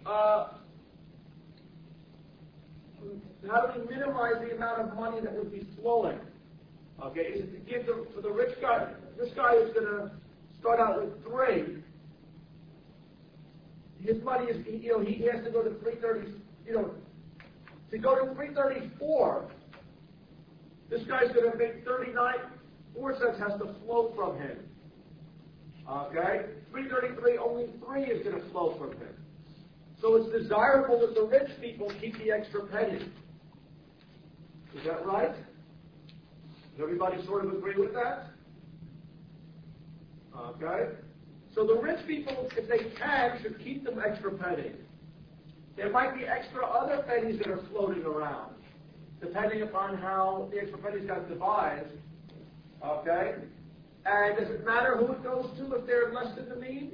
minimize the amount of money that would be flowing? Okay, is it to give for the rich guy? This guy is going to start out with 3. His money is, he has to go to 330. To go to 334, this guy's going to make 39. 4 cents has to flow from him. Okay? 333, only 3 is going to flow from him. So it's desirable that the rich people keep the extra penny. Is that right? Does everybody sort of agree with that? Okay? So the rich people, if they can, should keep them extra pennies. There might be extra other pennies that are floating around, depending upon how the extra pennies got devised. Okay? And does it matter who it goes to if they're less than the mean?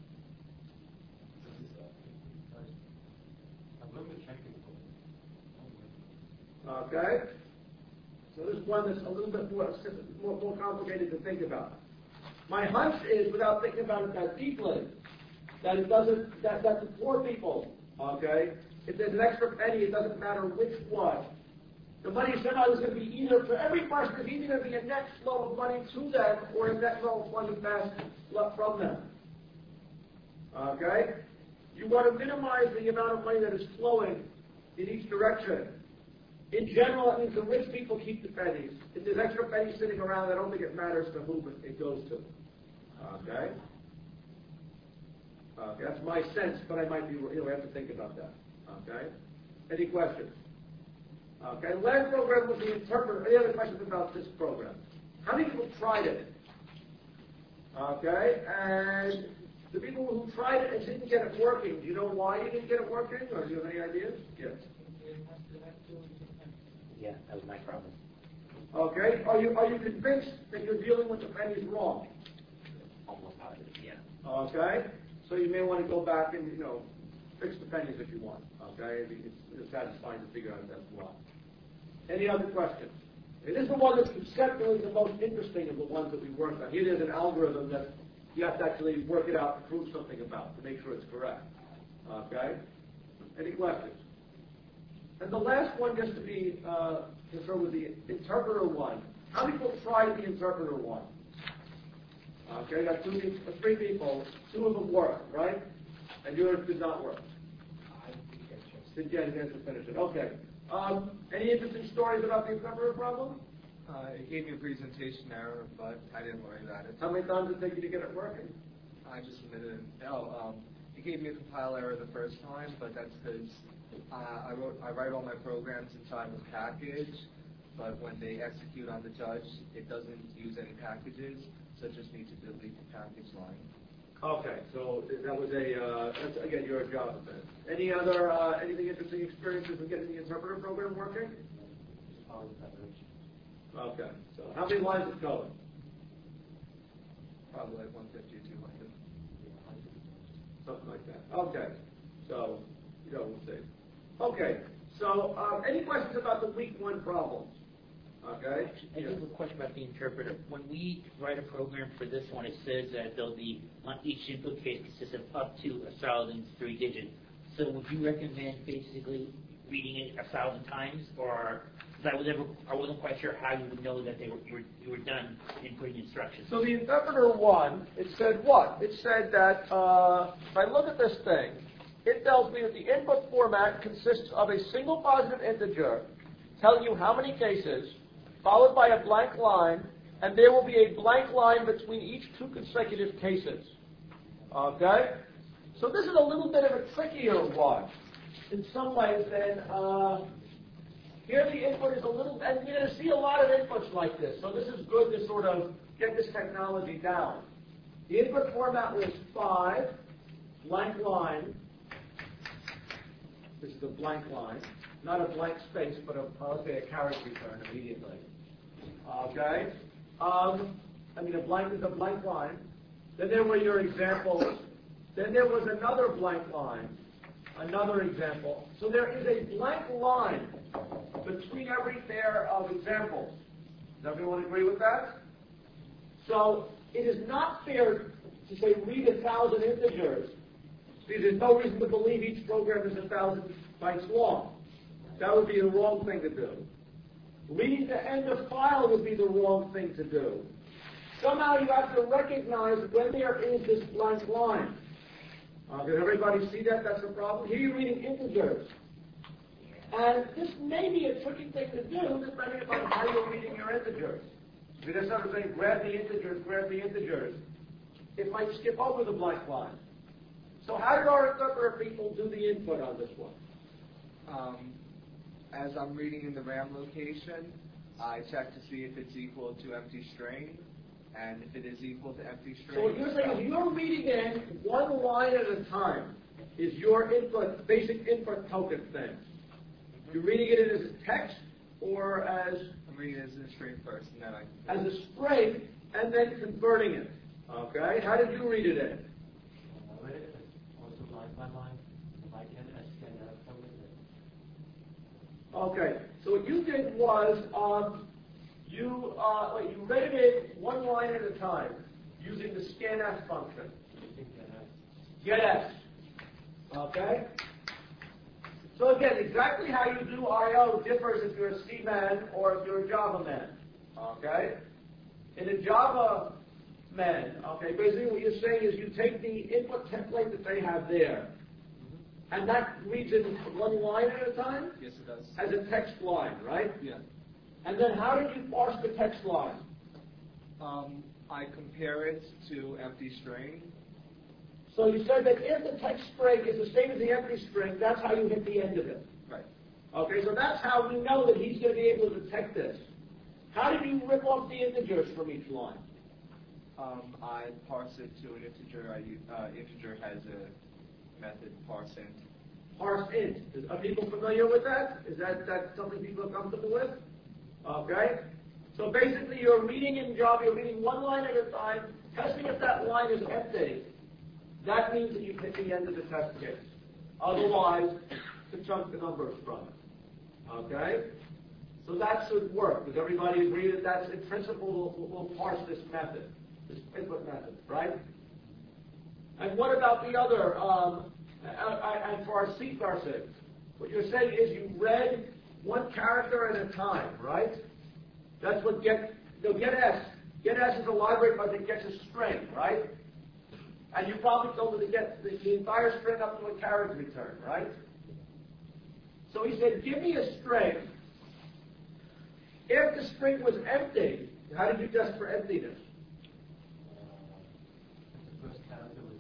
Okay? So this is one that's a little bit more complicated to think about. My hunch is, without thinking about it that deeply, that it doesn't, that the poor people, okay, if there's an extra penny, it doesn't matter which one. The money somehow is going to be either, for every person, it's either going to be a net flow of money to them or a net flow of money back from them. Okay? You want to minimize the amount of money that is flowing in each direction. In general, that means the rich people keep the pennies. If there's extra pennies sitting around, I don't think it matters to whom it goes to. Okay? That's my sense, but I might be, we have to think about that. Okay? Any questions? Okay, the last program was the interpreter. Any other questions about this program? How many people tried it? Okay, and the people who tried it and didn't get it working, do you know why you didn't get it working, or do you have any ideas? Yes. Yeah, that was my problem. Okay, are you convinced that you're dealing with the pennies wrong? Almost positive, yeah. Okay, so you may want to go back and, fix the pennies if you want. Okay, it's satisfying to figure out that's why. Any other questions? And this is the one that's conceptually the most interesting of the ones that we worked on. Here there's an algorithm that you have to actually work it out and prove something about to make sure it's correct. Okay? Any questions? And the last one, just to be concerned with the interpreter one. How many people tried the interpreter one? Okay, got three people. Two of them worked, right? And yours did not work. Did you get to finish it? Okay. Any interesting stories about the interpreter problem? It gave me a presentation error, but I didn't worry about it. How many times did it take you to get it working? I just submitted it. It gave me a compile error the first time, but that's because I write all my programs inside of a package, but when they execute on the judge, it doesn't use any packages, so it just needs to delete the package line. Okay, so that was that's, again, your job. Any other, anything interesting experiences with getting the interpreter program working? Okay, so how many lines of code? Probably like 150 or 200. Something like that. Okay, so, we'll see. Okay, so any questions about the week one problems? Okay. I do have a question about the interpreter. When we write a program for this one, it says that there'll be, on each input case consists of up to 1,003 digits. So would you recommend basically reading it 1,000 times, or because I wasn't quite sure how you would know that you were done inputting instructions. So the interpreter one, it said what? It said that if I look at this thing, it tells me that the input format consists of a single positive integer telling you how many cases, followed by a blank line, and there will be a blank line between each two consecutive cases. Okay? So this is a little bit of a trickier one in some ways than, here the input is a little, and you're going to see a lot of inputs like this, so this is good to sort of get this technology down. The input format was 5, blank line. This is a blank line. Not a blank space, but a carriage return immediately. Okay? A blank is a blank line. Then there were your examples. Then there was another blank line. Another example. So there is a blank line between every pair of examples. Does everyone agree with that? So it is not fair to say read 1,000 integers, because there's no reason to believe each program is 1,000 bytes long. That would be the wrong thing to do. Reading the end of file would be the wrong thing to do. Somehow you have to recognize when there is this blank line. Does everybody see that? That's the problem. Here you're reading integers. And this may be a tricky thing to do, depending upon how you're reading your integers. If you just sort of say, grab the integers, it might skip over the blank line. So how did our interpreter people do the input on this one? As I'm reading in the RAM location, I check to see if it's equal to empty string, and if it is equal to empty string. So what you're saying is you're reading in one line at a time is your input, basic input token thing. You're reading it as text or as... I'm reading it as a string first, and then as a string, and then converting it. Okay? How did you read it in? I read it also line by line. If I can, I scan it out. Okay, so what you did was you read it in one line at a time using the scanf function. GetS. Okay? So again, exactly how you do I/O differs if you're a C man or if you're a Java man. Okay? In a Java man, okay, basically what you're saying is you take the input template that they have there, and that reads in one line at a time? Yes, it does. As a text line, right? Yeah. And then how did you parse the text line? I compare it to empty string. So you said that if the text string is the same as the empty string, that's how you hit the end of it. Right. Okay, so that's how we know that he's going to be able to detect this. How did you rip off the integers from each line? I parse it to an integer. Integer has a method parseInt. ParseInt. Are people familiar with that? Is that something people are comfortable with? Okay. So basically, you're reading in Java, you're reading one line at a time, testing if that line is empty. That means that you've hit the end of the test case. Otherwise, to chunk the numbers from it. Okay? So that should work. Does everybody agree that that's, in principle, we'll parse this method, this input method, right? And what about the other, and for our C parsing? What you're saying is you read one character at a time, right? That's what get S. Get S is a library because it gets a string, right? And you probably told it to get the entire string up to a character return, right? So he said, give me a string. If the string was empty, how did you test for emptiness? The first character was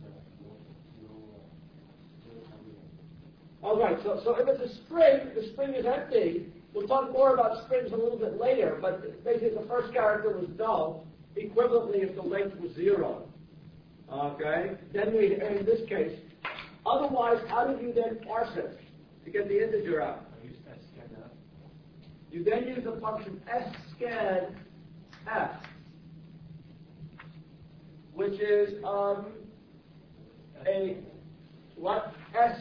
All right, so if it's a string, the string is empty. We'll talk more about strings a little bit later, but basically the first character was null, equivalently if the length was 0. Okay? Then we, in this case, otherwise, how did you then parse it to get the integer out? I used scanf. You then use the function scanf, which is a what?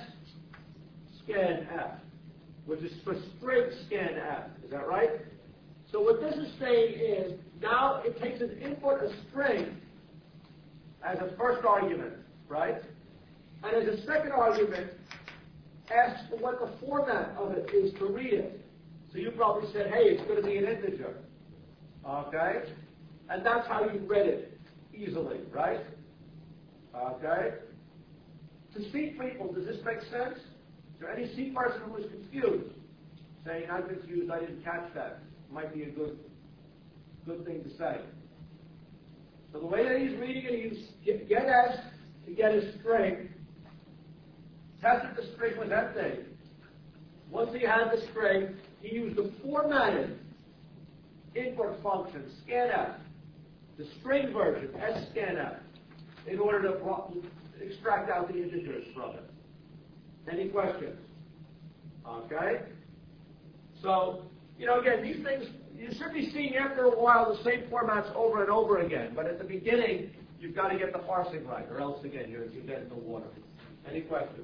scanf, which is for string scanf. Is that right? So what this is saying is now it takes an input, a string, as a first argument, right? And as a second argument, asks for what the format of it is to read it. So you probably said, hey, it's going to be an integer. Okay? And that's how you read it easily, right? Okay? To C people, does this make sense? Is there any C person who was confused? Saying, I'm confused, I didn't catch that. Might be a good thing to say. So the way that he's reading it, he get S to get a string. Tested the string was empty. Once he had the string, he used the formatted input function, scanf, the string version, scanf, in order to extract out the integers from it. Any questions? Okay? So, again, these things, you should be seeing after a while the same formats over and over again, but at the beginning, you've got to get the parsing right, or else, again, you're getting the water. Any questions?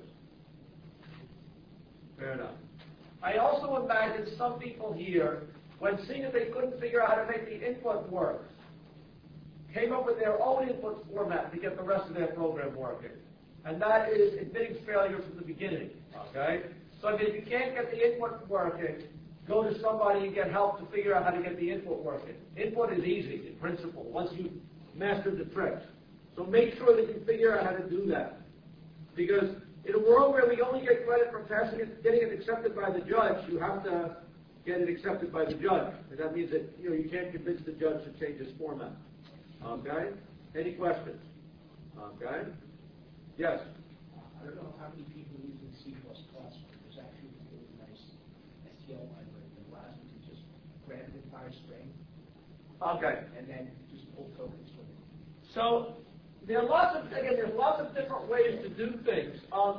Fair enough. I also imagine some people here, when seeing that they couldn't figure out how to make the input work, came up with their own input format to get the rest of their program working. And that is admitting failure from the beginning. Okay? So if you can't get the input working, go to somebody and get help to figure out how to get the input working. Input is easy in principle, once you've mastered the tricks. So make sure that you figure out how to do that. Because in a world where we only get credit for passing it, getting it accepted by the judge, you have to get it accepted by the judge. And that means that you can't convince the judge to change his format. Okay? Any questions? Okay? Yes? I don't know how many people using C++, but there's actually a really nice STL library that allows you to just grab an entire string. Okay. And then just pull tokens from it. So there's lots of different ways to do things.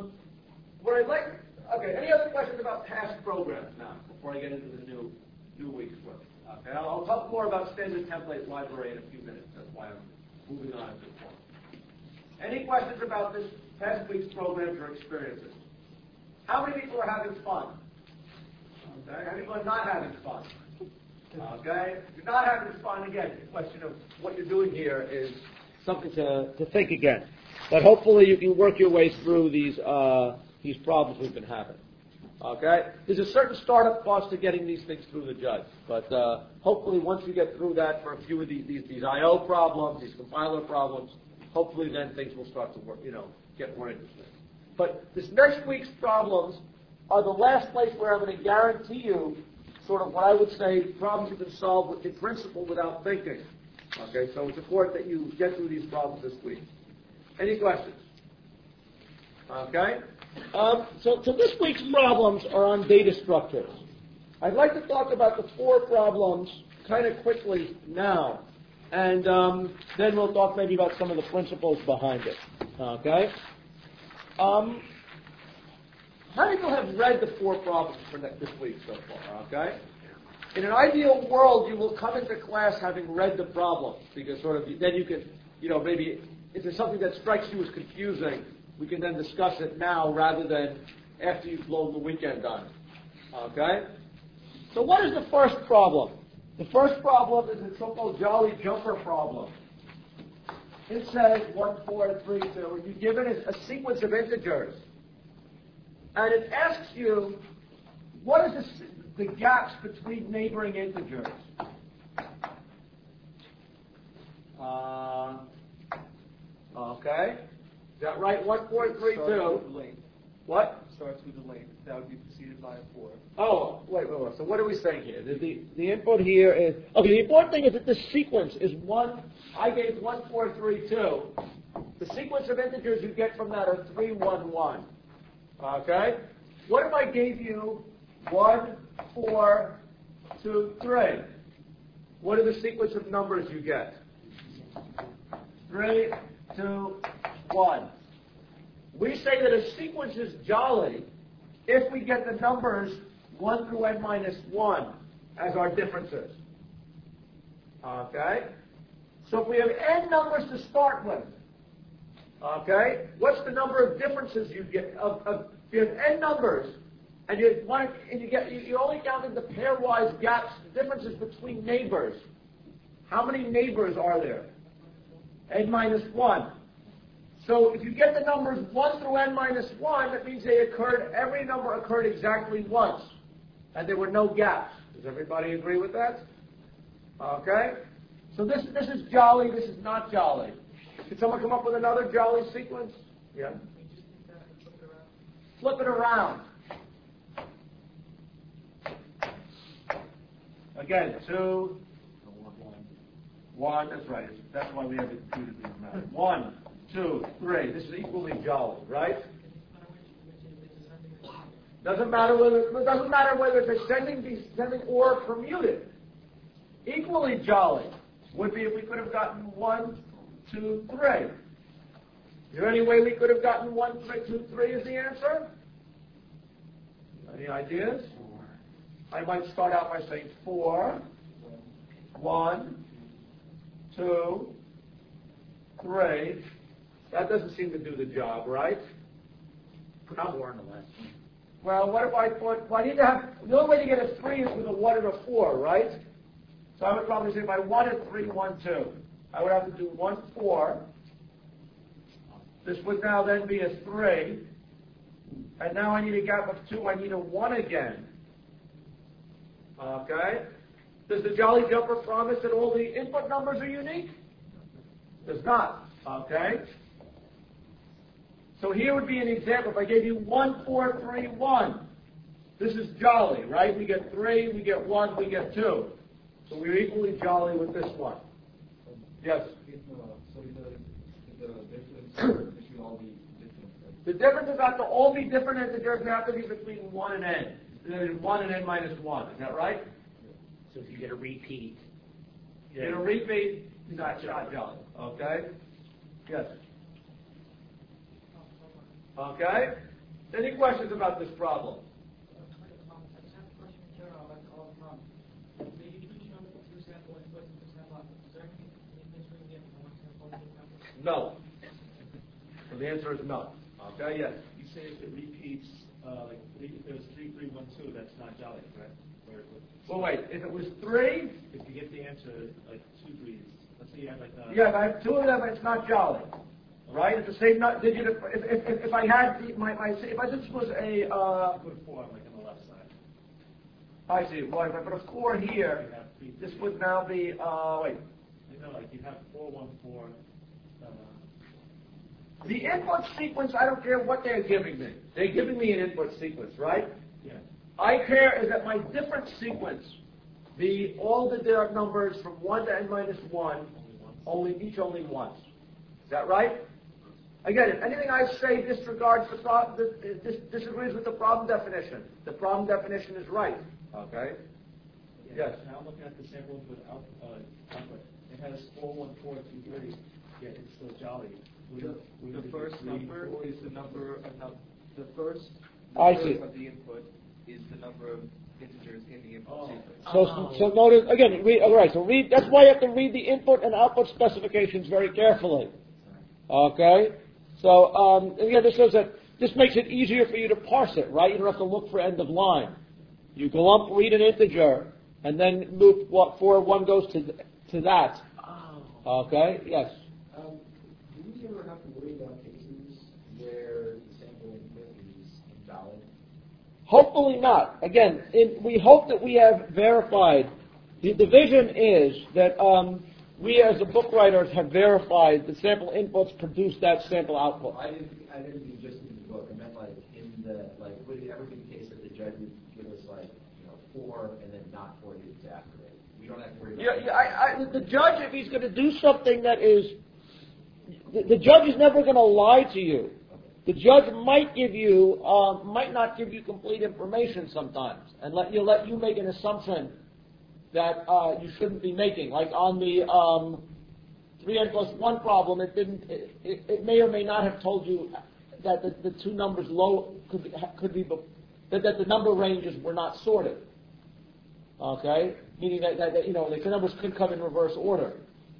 Any other questions about past programs now before I get into the new week's work? Okay, I'll talk more about standard template library in a few minutes. That's why I'm moving on at this point. Any questions about this past week's programs or experiences? How many people are having fun? Okay, how many people are not having fun? Okay, if you're not having fun, again, the question of what you're doing here is something to think again. But hopefully you can work your way through these problems we've been having. Okay? There's a certain startup cost to getting these things through the judge. But hopefully once you get through that for a few of these I.O. problems, these compiler problems, hopefully then things will start to work, get more interesting. But this next week's problems are the last place where I'm going to guarantee you sort of what I would say problems you can solve in principle without thinking. Okay, so it's important that you get through these problems this week. Any questions? Okay? So this week's problems are on data structures. I'd like to talk about the 4 problems kind of quickly now, and then we'll talk maybe about some of the principles behind it. Okay? How many people have read the 4 problems for this week so far? Okay? In an ideal world, you will come into class having read the problems, because then you can, maybe if there's something that strikes you as confusing, we can then discuss it now rather than after you've blown the weekend on it. Okay? So what is the first problem? The first problem is the so-called Jolly Jumper problem. It says 1, 4, 3, 2, and you're given a sequence of integers. And it asks you, what is the gaps between neighboring integers? Okay. Is that right? 1, 4, 3, 2. What? Starts with the length. That would be preceded by a 4. Oh, wait. So what are we saying here? The input here is, okay, the important thing is that the sequence is 1, I gave 1, 4, 3, 2. The sequence of integers you get from that are 3, 1, 1. Okay? What if I gave you 1, 4, 2, 3? What are the sequence of numbers you get? 3, 2, 1. We say that a sequence is jolly if we get the numbers 1 through n minus 1 as our differences. Okay? So if we have n numbers to start with, okay, what's the number of differences you get? If you have n numbers, and you only counted the pairwise gaps, differences between neighbors. How many neighbors are there? N minus 1. So if you get the numbers 1 through n minus 1, that means every number occurred exactly once, and there were no gaps. Does everybody agree with that? Okay? So this is jolly, this is not jolly. Could someone come up with another jolly sequence? Yeah? Flip it around. Again, 2, 1, that's right. That's why we have it 2 to be matter. 1, 2, 3. This is equally jolly, right? Doesn't matter whether it's ascending or permuted. Equally jolly would be if we could have gotten 1, 2, 3. Is there any way we could have gotten 1, 3, 2, 3 as the answer? Any ideas? I might start out by saying 4, 1, 2, 3. That doesn't seem to do the job, right? Put 4 on the last one. Well, what if I put, I need to have, the only way to get a 3 is with a 1 and a 4, right? So I would probably say if I wanted 3, 1, 2, I would have to do 1, 4. This would now then be a 3. And now I need a gap of 2. I need a 1 again. Okay? Does the Jolly Jumper promise that all the input numbers are unique? Does not. Okay? So here would be an example. If I gave you 1, 4, 3, 1. This is jolly, right? We get 3, we get 1, we get 2. So we're equally jolly with this one. Yes? So the difference between all the different. The differences have to all be different integers. They have to be between 1 and n. And 1 and n minus 1. Is that right? So if you get a repeat. Get a repeat, not jolly. Okay? Yes? Okay? Any questions about this problem? No. So the answer is no. Okay, yes. You say if it repeats, if there's 3, 3, 1, 2, that's not jolly, correct? Well, wait. If it was 3, if you get the answer like 2 3s, let's say you have yeah, if I have 2 of them, it's not jolly. Right? It's the same digit. If I had if this was a put a 4 like on the left side. I see. Well, if I put a 4 here, this would now be wait. You know, like you have 4, 1, 4. The input sequence, I don't care what they're giving me. They're giving me an input sequence, right? Yeah. I care is that my different sequence be all the numbers from 1 to n minus 1, only once. Is that right? Again, if anything I say disregards disagrees with the problem definition, the problem definition is right. Okay? Yes. Now I'm looking at the sample input output. It has 41423, yet it's still jolly. The first number is the number of the first I number see. of the input is the number of integers in the input sequence. So notice again. Read. That's why you have to read the input and output specifications very carefully. Okay. So again, this says that this makes it easier for you to parse it. Right. You don't have to look for end of line. You go up, read an integer, and then move forward. One goes to that. Okay. Yes. Do we ever have to worry about cases where the sample input is invalid? Hopefully not. Again, we hope that we have verified. The vision is that we as the book writers have verified the sample inputs produce that sample output. I didn't mean just in the book. I meant would it ever be the case that the judge would give us 4 and then not 4 digits after it? We don't have to worry about it. The judge, if he's going to do something that is, the judge is never going to lie to you. The judge might not give you complete information sometimes, and let you make an assumption that you shouldn't be making. Like on the 3n+1 problem, it may or may not have told you that the two numbers low could be that the number ranges were not sorted. Okay, meaning that the numbers could come in reverse order.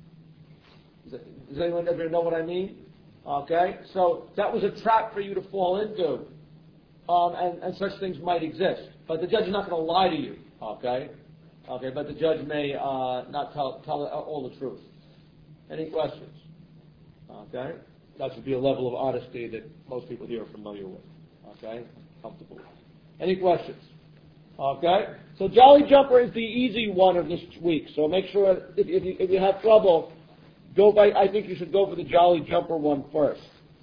Does anyone ever know what I mean? Okay, so that was a trap for you to fall into, and such things might exist. But the judge is not going to lie to you. Okay, but the judge may not tell all the truth. Any questions? Okay, that should be a level of honesty that most people here are familiar with. Okay, comfortable with. Any questions? Okay, so Jolly Jumper is the easy one of this week. So make sure if you have trouble, I think you should go for the Jolly Jumper one first.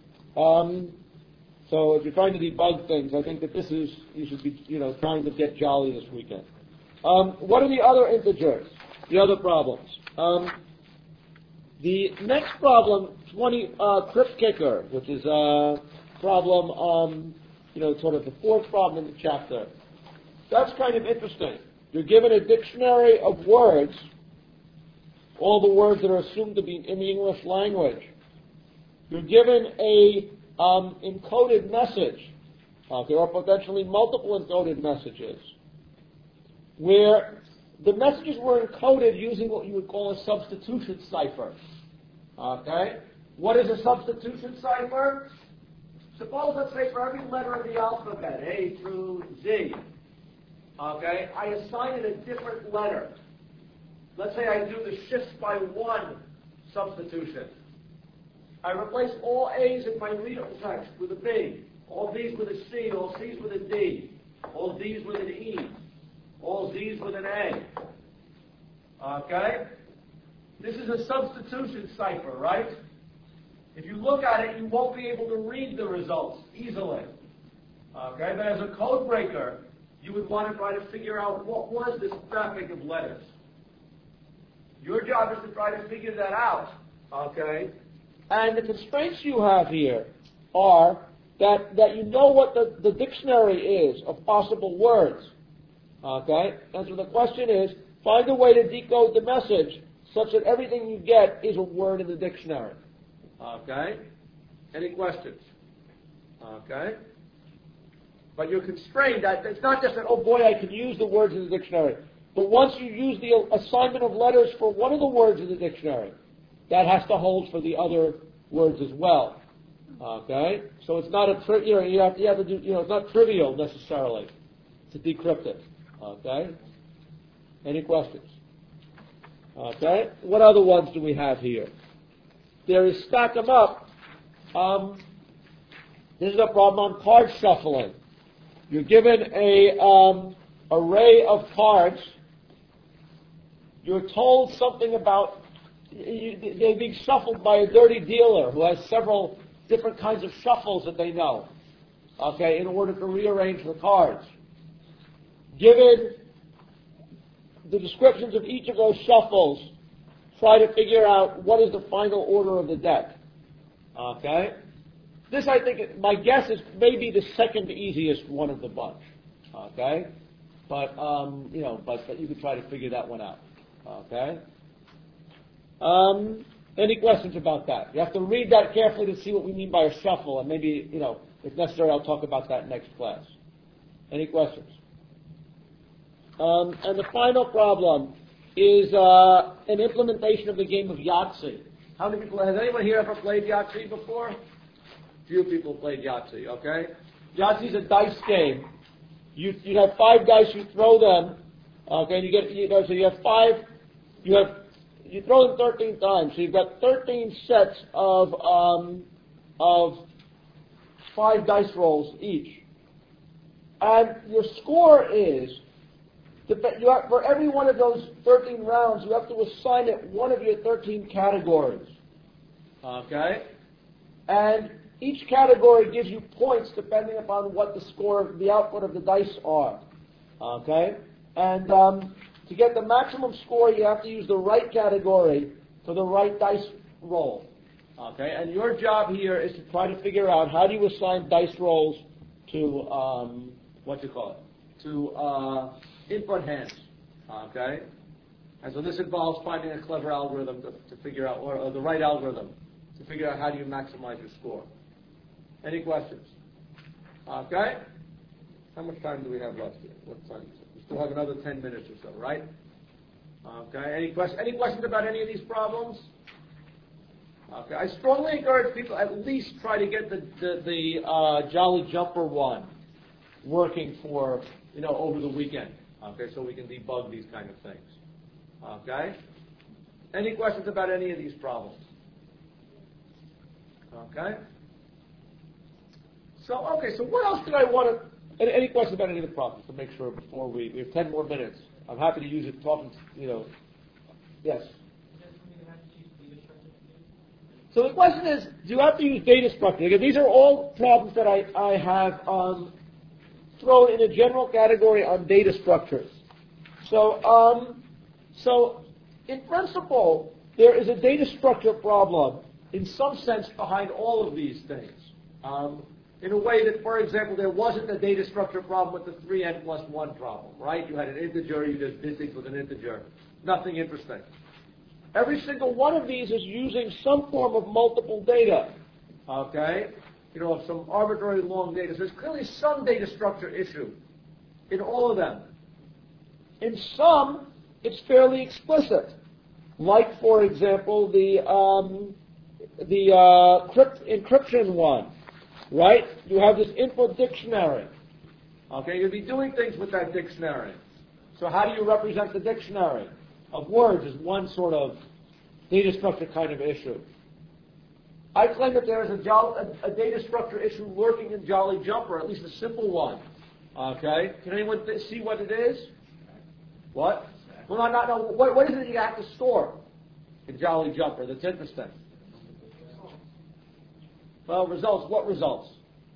So if you're trying to debug things, I think that you should be trying to get Jolly this weekend. What are the other integers? The other problems. The next problem, 20 Crypt Kicker, which is a problem, sort of the fourth problem in the chapter. That's kind of interesting. You're given a dictionary of words, all the words that are assumed to be in the English language. You're given a encoded message. There are potentially multiple encoded messages, where the messages were encoded using what you would call a substitution cipher. Okay? What is a substitution cipher? Suppose, let's say, for every letter of the alphabet, A through Z, okay, I assign it a different letter. Let's say I do the shifts by 1 substitution. I replace all A's in my reader text with a B, all B's with a C, all C's with a D, all D's with an E, all Z's with an A. Okay? This is a substitution cipher, right? If you look at it, you won't be able to read the results easily. Okay? But as a code breaker, you would want to try to figure out what was this traffic of letters. Your job is to try to figure that out. Okay? And the constraints you have here are that you know what the dictionary is of possible words. Okay? And so the question is, find a way to decode the message such that everything you get is a word in the dictionary. Okay? Any questions? Okay? But you're constrained. It's not just that, oh boy, I can use the words in the dictionary. But once you use the assignment of letters for one of the words in the dictionary, that has to hold for the other words as well. Okay? So it's not you have to do, it's not trivial necessarily to decrypt it. Okay? Any questions? Okay? What other ones do we have here? There is stack 'em up. This is a problem on card shuffling. You're given a array of cards. You're told something about they're being shuffled by a dirty dealer who has several different kinds of shuffles that they know. Okay, in order to rearrange the cards. Given the descriptions of each of those shuffles, try to figure out what is the final order of the deck. Okay? This, I think, my guess is maybe the second easiest one of the bunch. Okay? But, but you could try to figure that one out. Okay? Any questions about that? You have to read that carefully to see what we mean by a shuffle, and maybe, if necessary, I'll talk about that next class. Any questions? And the final problem is an implementation of the game of Yahtzee. Has anyone here ever played Yahtzee before? Few people played Yahtzee, okay? Yahtzee is a dice game. You have 5 dice, you throw them, okay, and so you have 5, you throw them 13 times, so you've got 13 sets of 5 dice rolls each. And your score is, for every one of those 13 rounds, you have to assign it one of your 13 categories. Okay? And each category gives you points depending upon what the output of the dice are. Okay? And to get the maximum score, you have to use the right category for the right dice roll. Okay? And your job here is to try to figure out how do you assign dice rolls to, to input hands. Okay? And so this involves finding a clever algorithm to figure out, or the right algorithm to figure out how do you maximize your score. Any questions? Okay? How much time do we have left here? What time is it? We still have another 10 minutes or so, right? Okay. Any questions about any of these problems? Okay. I strongly encourage people at least try to get the Jolly Jumper one working for, over the weekend. Okay, so we can debug these kind of things. Okay? Any questions about any of these problems? Okay? So what else did I want to... Any questions about any of the problems to make sure before we have 10 more minutes. I'm happy to use it talking, Yes? So the question is, do you have to use data structure? Again, these are all problems that I have thrown in a general category on data structures. So in principle, there is a data structure problem in some sense behind all of these things. In a way that, for example, there wasn't a data structure problem with the 3n plus 1 problem, right? You had an integer, you just did things with an integer. Nothing interesting. Every single one of these is using some form of multiple data, okay? Of some arbitrary long data. So there's clearly some data structure issue in all of them. In some, it's fairly explicit. Like, for example, the encryption one, right? You have this input dictionary. Okay, you'll be doing things with that dictionary. So how do you represent the dictionary of words is one sort of data structure kind of issue. I claim that there is a data structure issue lurking in Jolly Jumper, at least a simple one. Okay? Can anyone see what it is? What? Well, no. What is it you have to store in Jolly Jumper that's interesting? Well, results. What results?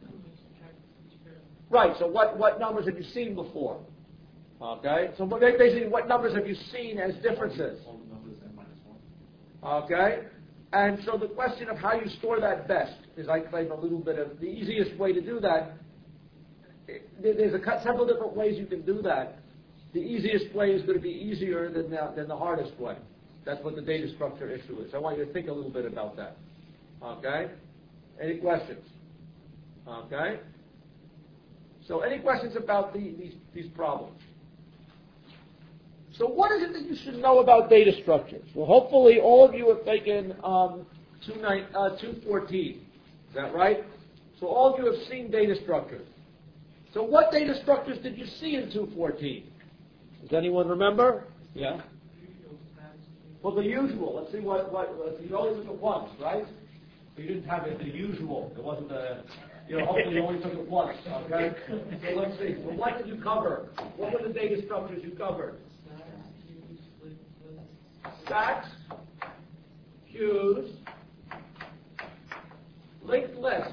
Right, so what numbers have you seen before? Okay? So basically, what numbers have you seen as differences? All the numbers n minus 1. Okay? And so the question of how you store that best is, I claim, a little bit of the easiest way to do that. There's several different ways you can do that. The easiest way is going to be easier than the hardest way. That's what the data structure issue is. I want you to think a little bit about that. Okay? Any questions? Okay? So any questions about these problems? So what is it that you should know about data structures? Well, hopefully all of you have taken 214. Is that right? So all of you have seen data structures. So what data structures did you see in 214? Does anyone remember? Yeah? Well, the usual. Let's see what you only took it once, right? You didn't have it the usual. It wasn't hopefully you only took it once, okay? So let's see. So what did you cover? What were the data structures you covered? Stacks, queues, linked lists.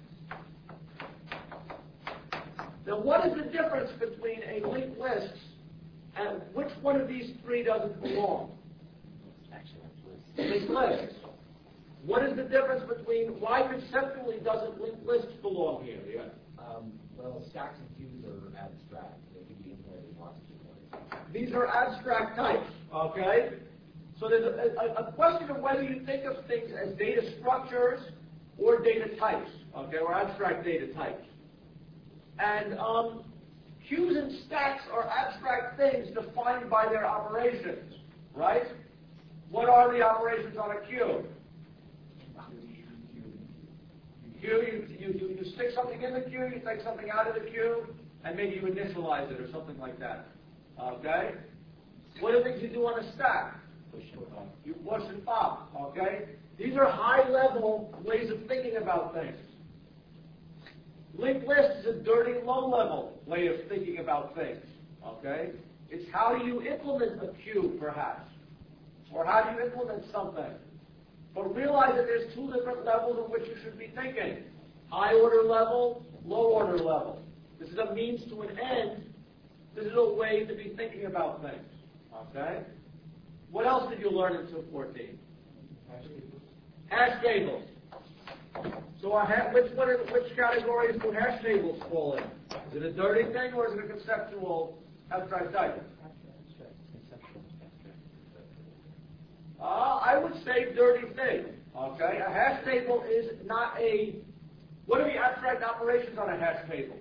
Now, what is the difference between a linked list and which one of these three doesn't belong? Linked lists. What is the difference between, why conceptually doesn't linked lists belong here? Yeah. Well, stacks and queues are abstract. They can be implemented in lots of different ways. These are abstract types, okay? So there's a question of whether you think of things as data structures or data types, okay, or abstract data types. And queues and stacks are abstract things defined by their operations, right? What are the operations on a queue? You stick something in the queue, you take something out of the queue, and maybe you initialize it or something like that. Okay? What are things you do on a stack? You push and pop. Okay? These are high-level ways of thinking about things. Linked list is a dirty, low-level way of thinking about things. Okay? It's how do you implement a queue, perhaps, or how do you implement something. But realize that there's two different levels in which you should be thinking. High order level, low order level. This is a means to an end. This is a way to be thinking about things. Okay? What else did you learn in 214? Hash tables. So which categories do hash tables fall in? Is it a dirty thing or is it a conceptual abstract type? I would say dirty thing. Okay, a hash table is not a. What are the abstract operations on a hash table?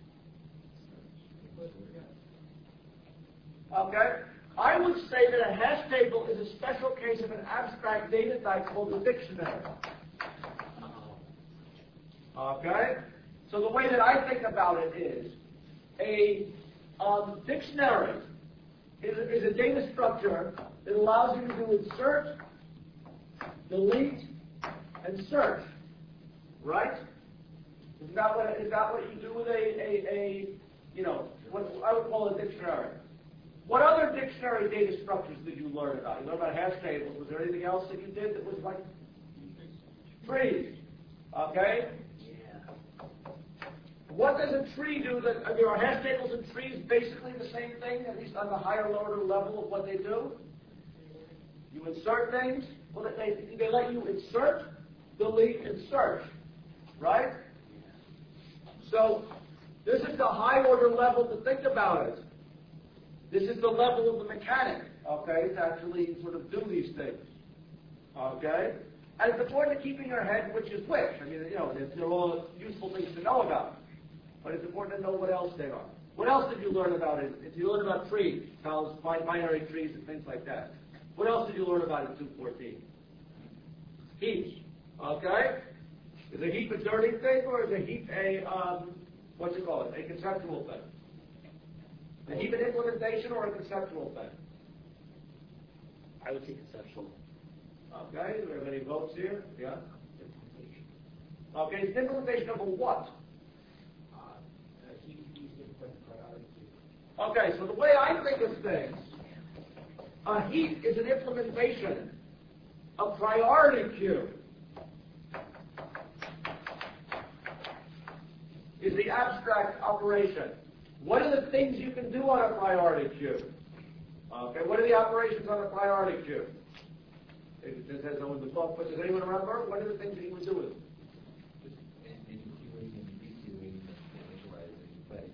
Okay, I would say that a hash table is a special case of an abstract data type called a dictionary. Okay, so the way that I think about it is a dictionary is a data structure that allows you to do insert, delete, and search. Right? Is that what you do with what I would call a dictionary? What other dictionary data structures did you learn about? You learned about hash tables. Was there anything else that you did that was like trees? Okay? Yeah. What does a tree do? Are hash tables and trees basically the same thing, at least on the higher, lower level of what they do? You insert things. Well, they let you insert, delete, and search, right? So this is the high order level to think about it. This is the level of the mechanic, okay, to actually sort of do these things, okay? And it's important to keep in your head which is which. I mean, they're all useful things to know about, but it's important to know what else they are. What else did you learn about it? If you learn about trees, binary trees and things like that. What else did you learn about in 214? Heaps. Okay? Is a heap a dirty thing or is a heap a, a conceptual thing? A heap an implementation or a conceptual thing? I would say conceptual. Okay, do we have any votes here? Yeah? Okay, it's an implementation of a what? Okay, so the way I think of things, a heap is an implementation of priority queue. Is the abstract operation. What are the things you can do on a priority queue? Okay, what are the operations on a priority queue? It says on the book, but does anyone remember? What are the things that you would do with it? Queuing and dequeuing and initializing, but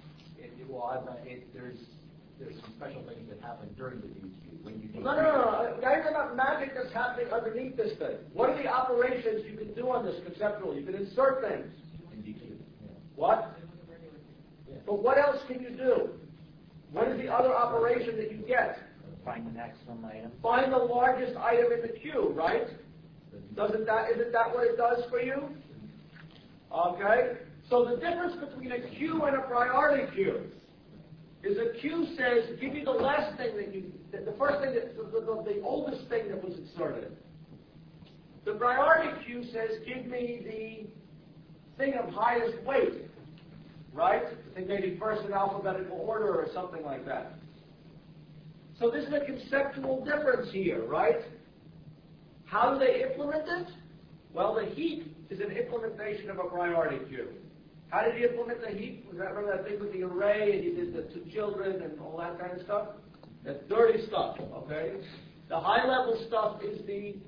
there's some special things that happen during the dequeue. When you No. Guys, about magic that's happening underneath this thing. What are the operations you can do on this conceptually? You can insert things. And dequeue. Yeah. What? Yeah. But what else can you do? What is the other operation that you get? Find the maximum item. Find the largest item in the queue, right? Isn't that what it does for you? Okay? So the difference between a queue and a priority queue is a queue says, give me the last thing the first thing the oldest thing that was inserted. The priority queue says, give me the thing of highest weight, right? I think maybe first in alphabetical order or something like that. So this is a conceptual difference here, right? How do they implement it? Well, the heap is an implementation of a priority queue. How did you implement the heap? Remember that thing with the array and you did the two children and all that kind of stuff? That's dirty stuff, okay? The high-level stuff is the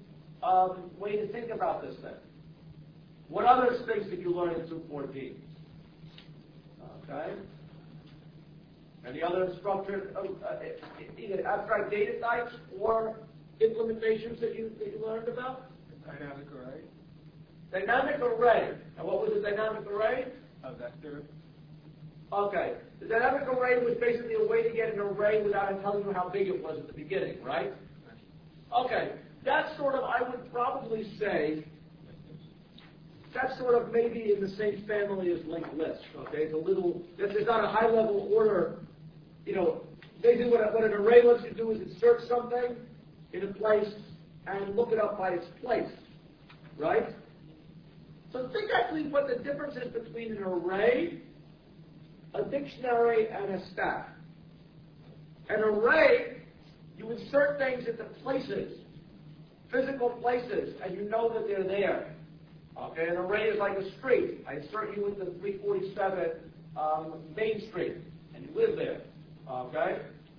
way to think about this thing. What other things did you learn in 214? Okay. Any other structured, either abstract data types or implementations that you learned about? Dynamic array. Dynamic array. And what was a dynamic array? A vector. Okay. The dynamic array was basically a way to get an array without it telling you how big it was at the beginning, right? Okay. That's sort of, I would probably say, that's sort of maybe in the same family as linked list. Okay. It's a little, it's not a high level order. You know, basically what an array lets you do is insert something in a place and look it up by its place, right? So think actually what the difference is between an array, a dictionary, and a stack. An array, you insert things into places, physical places, and you know that they're there. Okay, an array is like a street. I insert you into 347 Main Street, and you live there. Okay?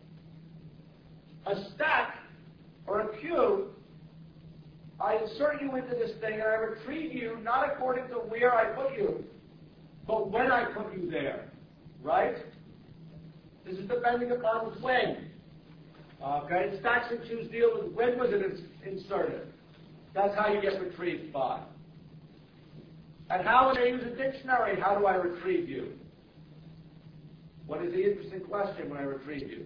A stack or a queue, I insert you into this thing and I retrieve you not according to where I put you, but when I put you there. Right? This is depending upon when. Okay? Stacks and queues deal with when was it inserted. That's how you get retrieved by. And how would I use a dictionary? How do I retrieve you? What is the interesting question when I retrieve you?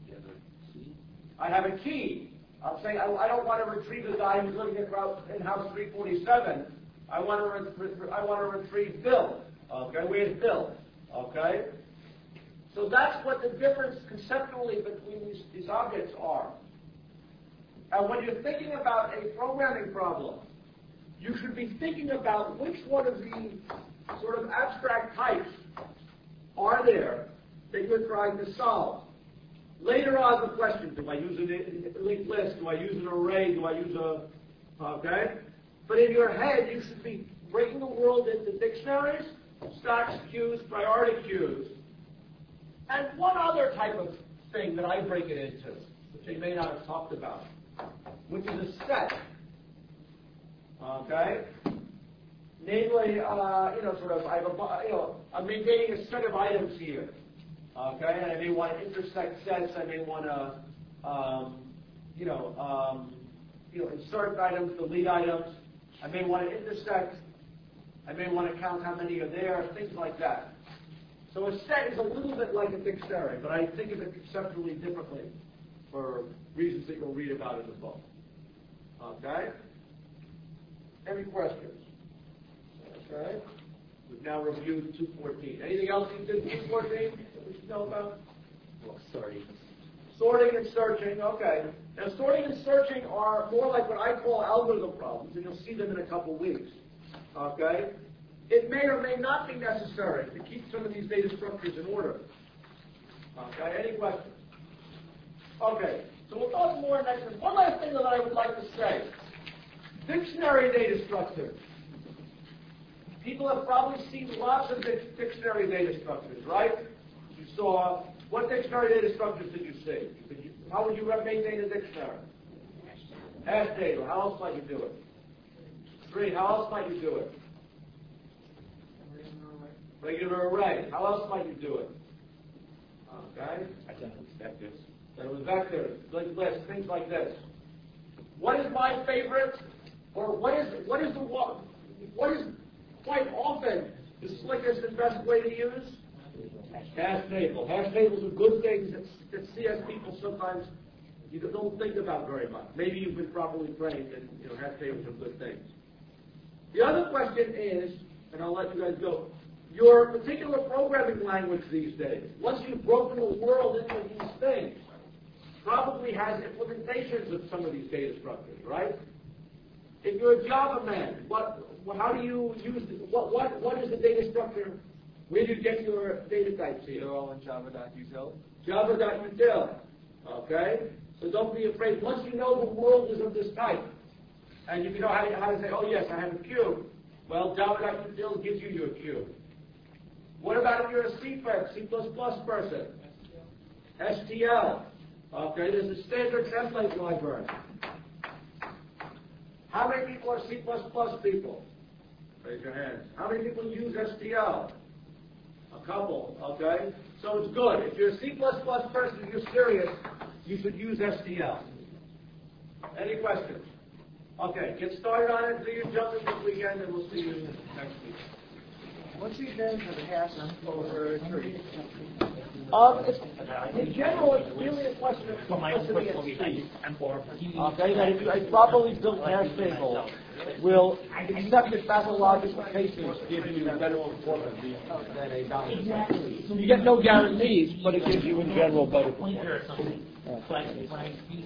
I have a key. I'm saying I don't want to retrieve the guy who's living in house 347. I want to retrieve Bill. Okay, where's Bill? Okay. So that's what the difference conceptually between these objects are. And when you're thinking about a programming problem, you should be thinking about which one of these sort of abstract types are there that you're trying to solve. Later on the question, do I use a linked list? Do I use an array? Do I use okay? But in your head, you should be breaking the world into dictionaries, stacks, queues, priority queues, and one other type of thing that I break it into, which I may not have talked about, which is a set. Okay? Namely, sort of, I'm maintaining a set of items here. Okay, and I may want to intersect sets. I may want to, insert items, delete items. I may want to intersect. I may want to count how many are there, things like that. So a set is a little bit like a dictionary, but I think of it conceptually differently for reasons that you'll read about in the book. Okay? Any questions? Okay. We've now reviewed 214. Anything else you did in 214 that we should know about? Well, sorting. Sorting and searching, okay. Now, sorting and searching are more like what I call algorithm problems, and you'll see them in a couple weeks. Okay? It may or may not be necessary to keep some of these data structures in order. Okay, any questions? Okay, so we'll talk more next week. One last thing that I would like to say. Dictionary data structures. People have probably seen lots of dictionary data structures, right? You saw, what dictionary data structures did you see? How would you maintain a dictionary? Hash table. How else might you do it? Three. How else might you do it? Regular array. How else might you do it? Okay. I've done it with vectors. Done it with vectors, linked lists, things like this. What is my favorite? Or what is quite often the slickest and best way to use? Hash table. Hash tables are good things that CS people sometimes you don't think about very much. Maybe you've been properly trained, and hash tables are good things. The other question is, and I'll let you guys go, your particular programming language these days, once you've broken the world into these things, probably has implementations of some of these data structures, right? If you're a Java man, how do you use what is the data structure? Where do you get your data types here? They're all in java.util. Java.util. Okay? So don't be afraid. Once you know the world is of this type, and if you know how to say, oh yes, I have a queue, well, Java.util gives you your queue. What about if you're a C person? STL. Okay, there's a standard template library. How many people are C++ people? Raise your hands. How many people use STL? A couple, okay? So it's good. If you're a C++ person and you're serious, you should use STL. Any questions? Okay, get started on it. Do your jumping this weekend, and we'll see you next week. What's the advantage of a hash over a tree? In general, it's really a question of For my own simplicity personal and reason, speed. I'm for. Okay, that if a properly built hash table will, except in pathological cases, give you better performance than a dominant. Exactly. You get no guarantees, but it gives you in general better Pointer or performance. something. When I use